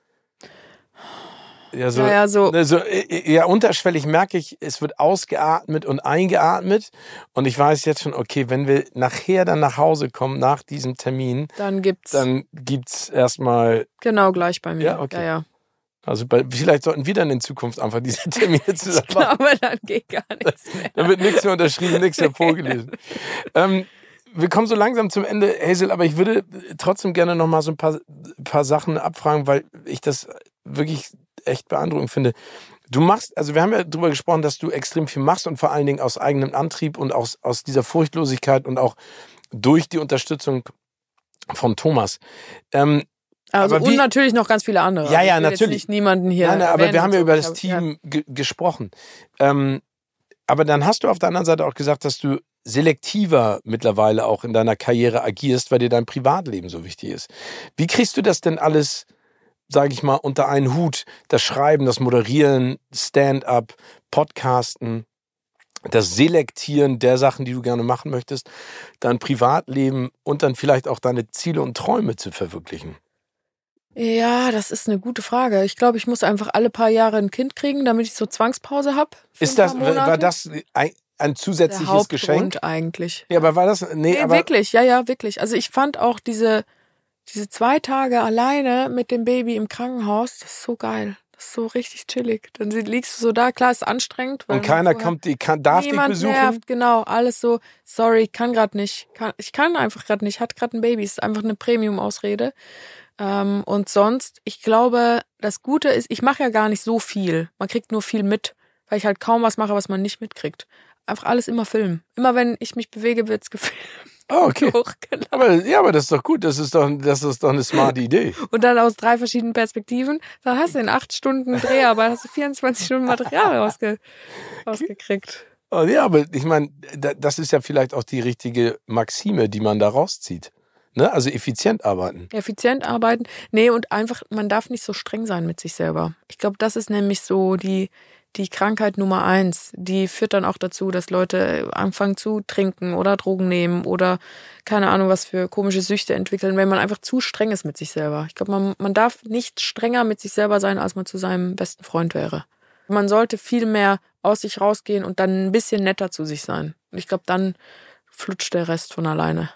Ja, so, ja, ja, so. Ne, so, ja, unterschwellig merke ich, es wird ausgeatmet und eingeatmet. Und ich weiß jetzt schon, okay, wenn wir nachher dann nach Hause kommen, nach diesem Termin, dann gibt's, dann gibt's erstmal. Genau gleich bei mir. Ja, okay. Ja, ja. Also bei, vielleicht sollten wir dann in Zukunft einfach diese Termine zusammen machen. Ich glaube, dann geht gar nichts mehr. Dann wird nichts mehr unterschrieben, nichts mehr vorgelesen. ähm, wir kommen so langsam zum Ende, Hazel, aber ich würde trotzdem gerne noch mal so ein paar, paar Sachen abfragen, weil ich das wirklich echt beeindruckend finde. Du machst, also wir haben ja darüber gesprochen, dass du extrem viel machst und vor allen Dingen aus eigenem Antrieb und aus, aus dieser Furchtlosigkeit und auch durch die Unterstützung von Thomas. Ähm, Also aber und wie, natürlich noch ganz viele andere. Ja, ja, ich will natürlich. Jetzt nicht niemanden hier. Nein, nein, aber wir haben ja so. über das hab, Team ja. ge- gesprochen. Ähm, aber dann hast du auf der anderen Seite auch gesagt, dass du selektiver mittlerweile auch in deiner Karriere agierst, weil dir dein Privatleben so wichtig ist. Wie kriegst du das denn alles, sage ich mal, unter einen Hut? Das Schreiben, das Moderieren, Stand-up, Podcasten, das Selektieren der Sachen, die du gerne machen möchtest, dein Privatleben und dann vielleicht auch deine Ziele und Träume zu verwirklichen? Ja, das ist eine gute Frage. Ich glaube, ich muss einfach alle paar Jahre ein Kind kriegen, damit ich so Zwangspause habe. Ist das, war das ein, ein zusätzliches Der Hauptgrund Geschenk? eigentlich. Ja, aber war das, nee, Nee, aber. wirklich, ja, ja, wirklich. Also ich fand auch diese, diese zwei Tage alleine mit dem Baby im Krankenhaus, das ist so geil. Das ist so richtig chillig. Dann liegst du so da, klar, ist anstrengend. Weil Und keiner kommt, die kann, darf dich besuchen? Nervt, genau, alles so, sorry, ich kann gerade nicht. Kann, ich kann einfach gerade nicht, hat gerade ein Baby, ist einfach eine Premium-Ausrede. Ähm, und sonst, ich glaube, das Gute ist, ich mache ja gar nicht so viel. Man kriegt nur viel mit, weil ich halt kaum was mache, was man nicht mitkriegt. Einfach alles immer filmen. Immer wenn ich mich bewege, wird's gefilmt. Oh, okay. Aber, ja, aber das ist doch gut. Das ist doch, das ist doch eine smarte Idee. Und dann aus drei verschiedenen Perspektiven. Dann hast du in acht Stunden Dreharbeit, hast du vierundzwanzig Stunden Material rausge rausgekriegt. Oh, ja, aber ich meine, das ist ja vielleicht auch die richtige Maxime, die man da rauszieht. Ne? Also effizient arbeiten. Effizient arbeiten. Nee, und einfach, man darf nicht so streng sein mit sich selber. Ich glaube, das ist nämlich so die, die Krankheit Nummer eins. Die führt dann auch dazu, dass Leute anfangen zu trinken oder Drogen nehmen oder keine Ahnung, was für komische Süchte entwickeln, wenn man einfach zu streng ist mit sich selber. Ich glaube, man, man darf nicht strenger mit sich selber sein, als man zu seinem besten Freund wäre. Man sollte viel mehr aus sich rausgehen und dann ein bisschen netter zu sich sein. Und ich glaube, dann flutscht der Rest von alleine.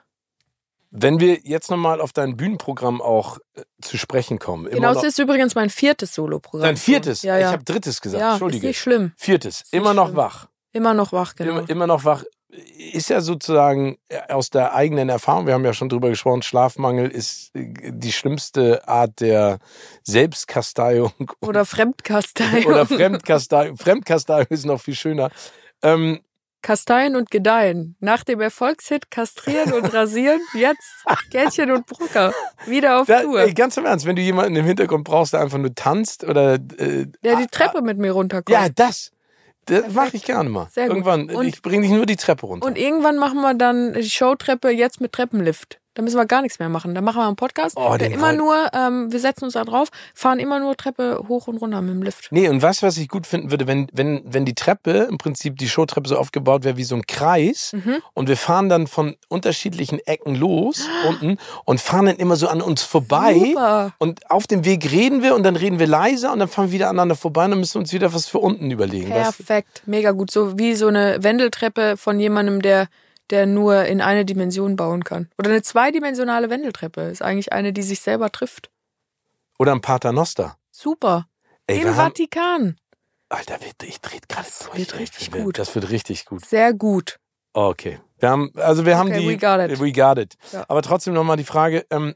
Wenn wir jetzt nochmal auf dein Bühnenprogramm auch äh, zu sprechen kommen. Genau, es ist übrigens mein viertes Soloprogramm. Dein viertes? Ja, ja. Ich habe drittes gesagt, ja, Entschuldige. Ist nicht schlimm. Viertes, ist immer noch schlimm. wach. Immer noch wach, genau. Immer, immer noch wach. Ist ja sozusagen aus der eigenen Erfahrung, wir haben ja schon drüber gesprochen, Schlafmangel ist die schlimmste Art der Selbstkasteiung. Oder Fremdkasteiung. Oder Fremdkasteiung. Fremdkasteiung ist noch viel schöner. Ähm, Kasteien und Gedeihen. Nach dem Erfolgshit Kastrieren und Rasieren, jetzt Gärtchen und Brucker. Wieder auf da, Tour. Ey, ganz im Ernst, wenn du jemanden im Hintergrund brauchst, der einfach nur tanzt oder... Äh, der die Treppe mit mir runterkommt. Ja, das. Das mache ich gerne mal. Sehr gut. Irgendwann, und, ich bringe dich nur die Treppe runter. Und irgendwann machen wir dann die Showtreppe jetzt mit Treppenlift. Da müssen wir gar nichts mehr machen. Da machen wir einen Podcast, oh, der immer nur, ähm, wir setzen uns da drauf, fahren immer nur Treppe hoch und runter mit dem Lift. Nee, und weißt du, was ich gut finden würde, wenn, wenn, wenn die Treppe, im Prinzip die Showtreppe so aufgebaut wäre wie so ein Kreis Mhm. und wir fahren dann von unterschiedlichen Ecken los unten und fahren dann immer so an uns vorbei. Super. Und auf dem Weg reden wir und dann reden wir leiser und dann fahren wir wieder aneinander vorbei und dann müssen wir uns wieder was für unten überlegen. Perfekt, mega gut. So wie so eine Wendeltreppe von jemandem, der der nur in eine Dimension bauen kann. Oder eine zweidimensionale Wendeltreppe. Ist eigentlich eine, die sich selber trifft. Oder ein Paternoster. Super. Ey, Im Vatikan. Alter, ich dreht gerade Das durch. wird richtig ey. gut. Das wird richtig gut. Sehr gut. Okay. Wir haben, also wir haben Okay, die... we got it. We got it. Ja. Aber trotzdem nochmal die Frage, ähm,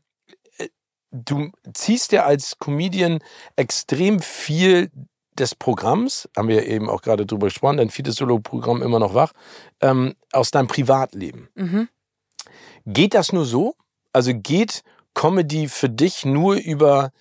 du ziehst ja als Comedian extrem viel des Programms, haben wir eben auch gerade drüber gesprochen, dein viertes Solo-Programm immer noch wach, ähm, aus deinem Privatleben. Mhm. Geht das nur so? Also geht Comedy für dich nur über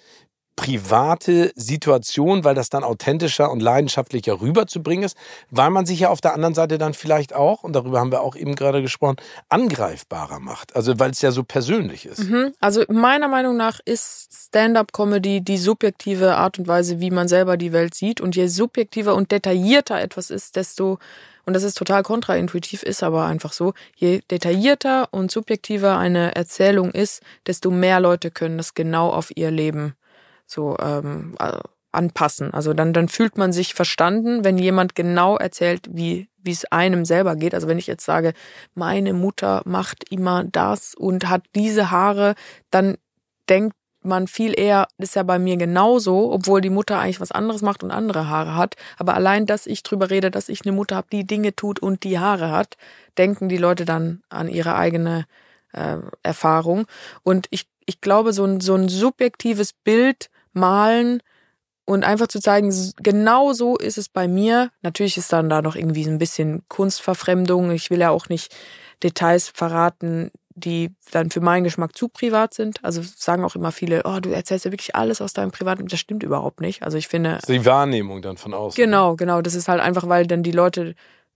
private Situationen, weil das dann authentischer und leidenschaftlicher rüberzubringen ist, weil man sich ja auf der anderen Seite dann vielleicht auch, und darüber haben wir auch eben gerade gesprochen, angreifbarer macht. Also weil es ja so persönlich ist. Mhm. Also meiner Meinung nach ist Stand-up-Comedy die subjektive Art und Weise, wie man selber die Welt sieht. Und je subjektiver und detaillierter etwas ist, desto, und das ist total kontraintuitiv, ist aber einfach so, je detaillierter und subjektiver eine Erzählung ist, desto mehr Leute können das genau auf ihr Leben so ähm, anpassen. Also dann, dann fühlt man sich verstanden, wenn jemand genau erzählt, wie wie es einem selber geht. Also wenn ich jetzt sage, meine Mutter macht immer das und hat diese Haare, dann denkt man viel eher, das ist ja bei mir genauso, obwohl die Mutter eigentlich was anderes macht und andere Haare hat. Aber allein, dass ich drüber rede, dass ich eine Mutter habe, die Dinge tut und die Haare hat, denken die Leute dann an ihre eigene äh, Erfahrung. Und ich, ich glaube, so ein, so ein subjektives Bild malen und einfach zu zeigen, genau so ist es bei mir. Natürlich ist dann da noch irgendwie ein bisschen Kunstverfremdung. Ich will ja auch nicht Details verraten, die dann für meinen Geschmack zu privat sind. Also sagen auch immer viele, oh, du erzählst ja wirklich alles aus deinem Privatleben. Das stimmt überhaupt nicht. Also ich finde... Das ist die Wahrnehmung dann von außen. Genau, genau. Das ist halt einfach, weil dann die Leute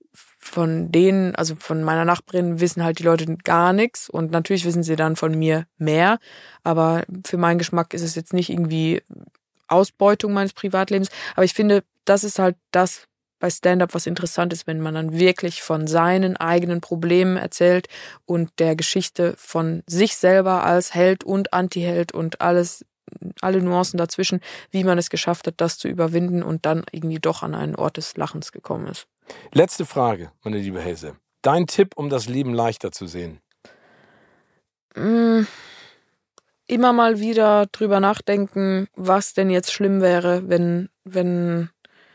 von denen, also von meiner Nachbarin, wissen halt die Leute gar nichts. Und natürlich wissen sie dann von mir mehr. Aber für meinen Geschmack ist es jetzt nicht irgendwie Ausbeutung meines Privatlebens. Aber ich finde, das ist halt das bei Stand-up, was interessant ist, wenn man dann wirklich von seinen eigenen Problemen erzählt und der Geschichte von sich selber als Held und Antiheld und alles, alle Nuancen dazwischen, wie man es geschafft hat, das zu überwinden und dann irgendwie doch an einen Ort des Lachens gekommen ist. Letzte Frage, meine liebe Hazel. Dein Tipp, um das Leben leichter zu sehen? Mmh. Immer mal wieder drüber nachdenken, was denn jetzt schlimm wäre, wenn, wenn,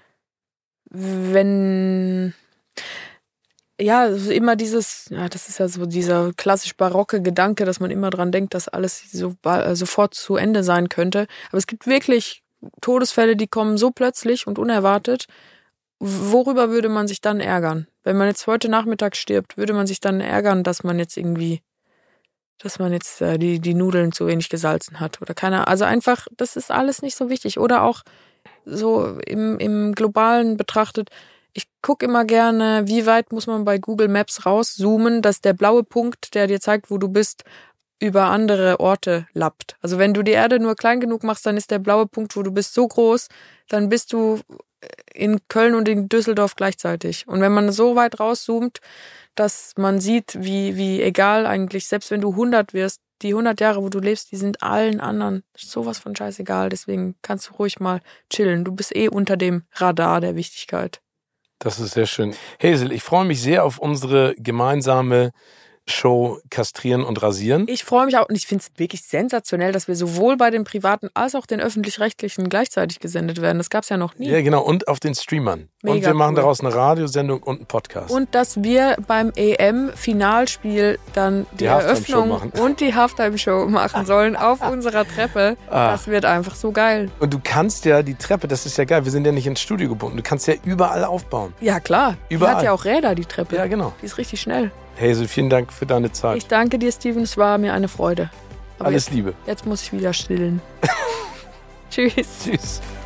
wenn, ja, immer dieses, ja, das ist ja so dieser klassisch barocke Gedanke, dass man immer dran denkt, dass alles so, äh, sofort zu Ende sein könnte. Aber es gibt wirklich Todesfälle, die kommen so plötzlich und unerwartet. Worüber würde man sich dann ärgern? Wenn man jetzt heute Nachmittag stirbt, würde man sich dann ärgern, dass man jetzt irgendwie dass man jetzt äh, die, die Nudeln zu wenig gesalzen hat oder keine. Also einfach, das ist alles nicht so wichtig. Oder auch so im, im Globalen betrachtet, ich gucke immer gerne, wie weit muss man bei Google Maps rauszoomen, dass der blaue Punkt, der dir zeigt, wo du bist, über andere Orte lappt. Also wenn du die Erde nur klein genug machst, dann ist der blaue Punkt, wo du bist, so groß, dann bist du in Köln und in Düsseldorf gleichzeitig. Und wenn man so weit rauszoomt, dass man sieht, wie, wie egal eigentlich, selbst wenn du hundert wirst, die hundert Jahre, wo du lebst, die sind allen anderen sowas von scheißegal. Deswegen kannst du ruhig mal chillen. Du bist eh unter dem Radar der Wichtigkeit. Das ist sehr schön. Hazel, ich freue mich sehr auf unsere gemeinsame Show Kastrieren und Rasieren. Ich freue mich auch und ich finde es wirklich sensationell, dass wir sowohl bei den privaten als auch den öffentlich-rechtlichen gleichzeitig gesendet werden. Das gab es ja noch nie. Ja, genau. Und auf den Streamern. Mega und wir machen cool. daraus eine Radiosendung und einen Podcast. Und dass wir beim E M-Finalspiel dann die, Die Eröffnung Halftime-Show machen. und die Halftime-Show machen sollen auf unserer Treppe. Ah. Das wird einfach so geil. Und du kannst ja die Treppe, das ist ja geil, wir sind ja nicht ins Studio gebunden, du kannst ja überall aufbauen. Ja, klar. Überall. Die hat ja auch Räder, die Treppe. Ja, genau. Die ist richtig schnell. Hazel, vielen Dank für deine Zeit. Ich danke dir, Steven. Es war mir eine Freude. Aber Alles jetzt, Liebe. Jetzt muss ich wieder stillen. Tschüss. Tschüss.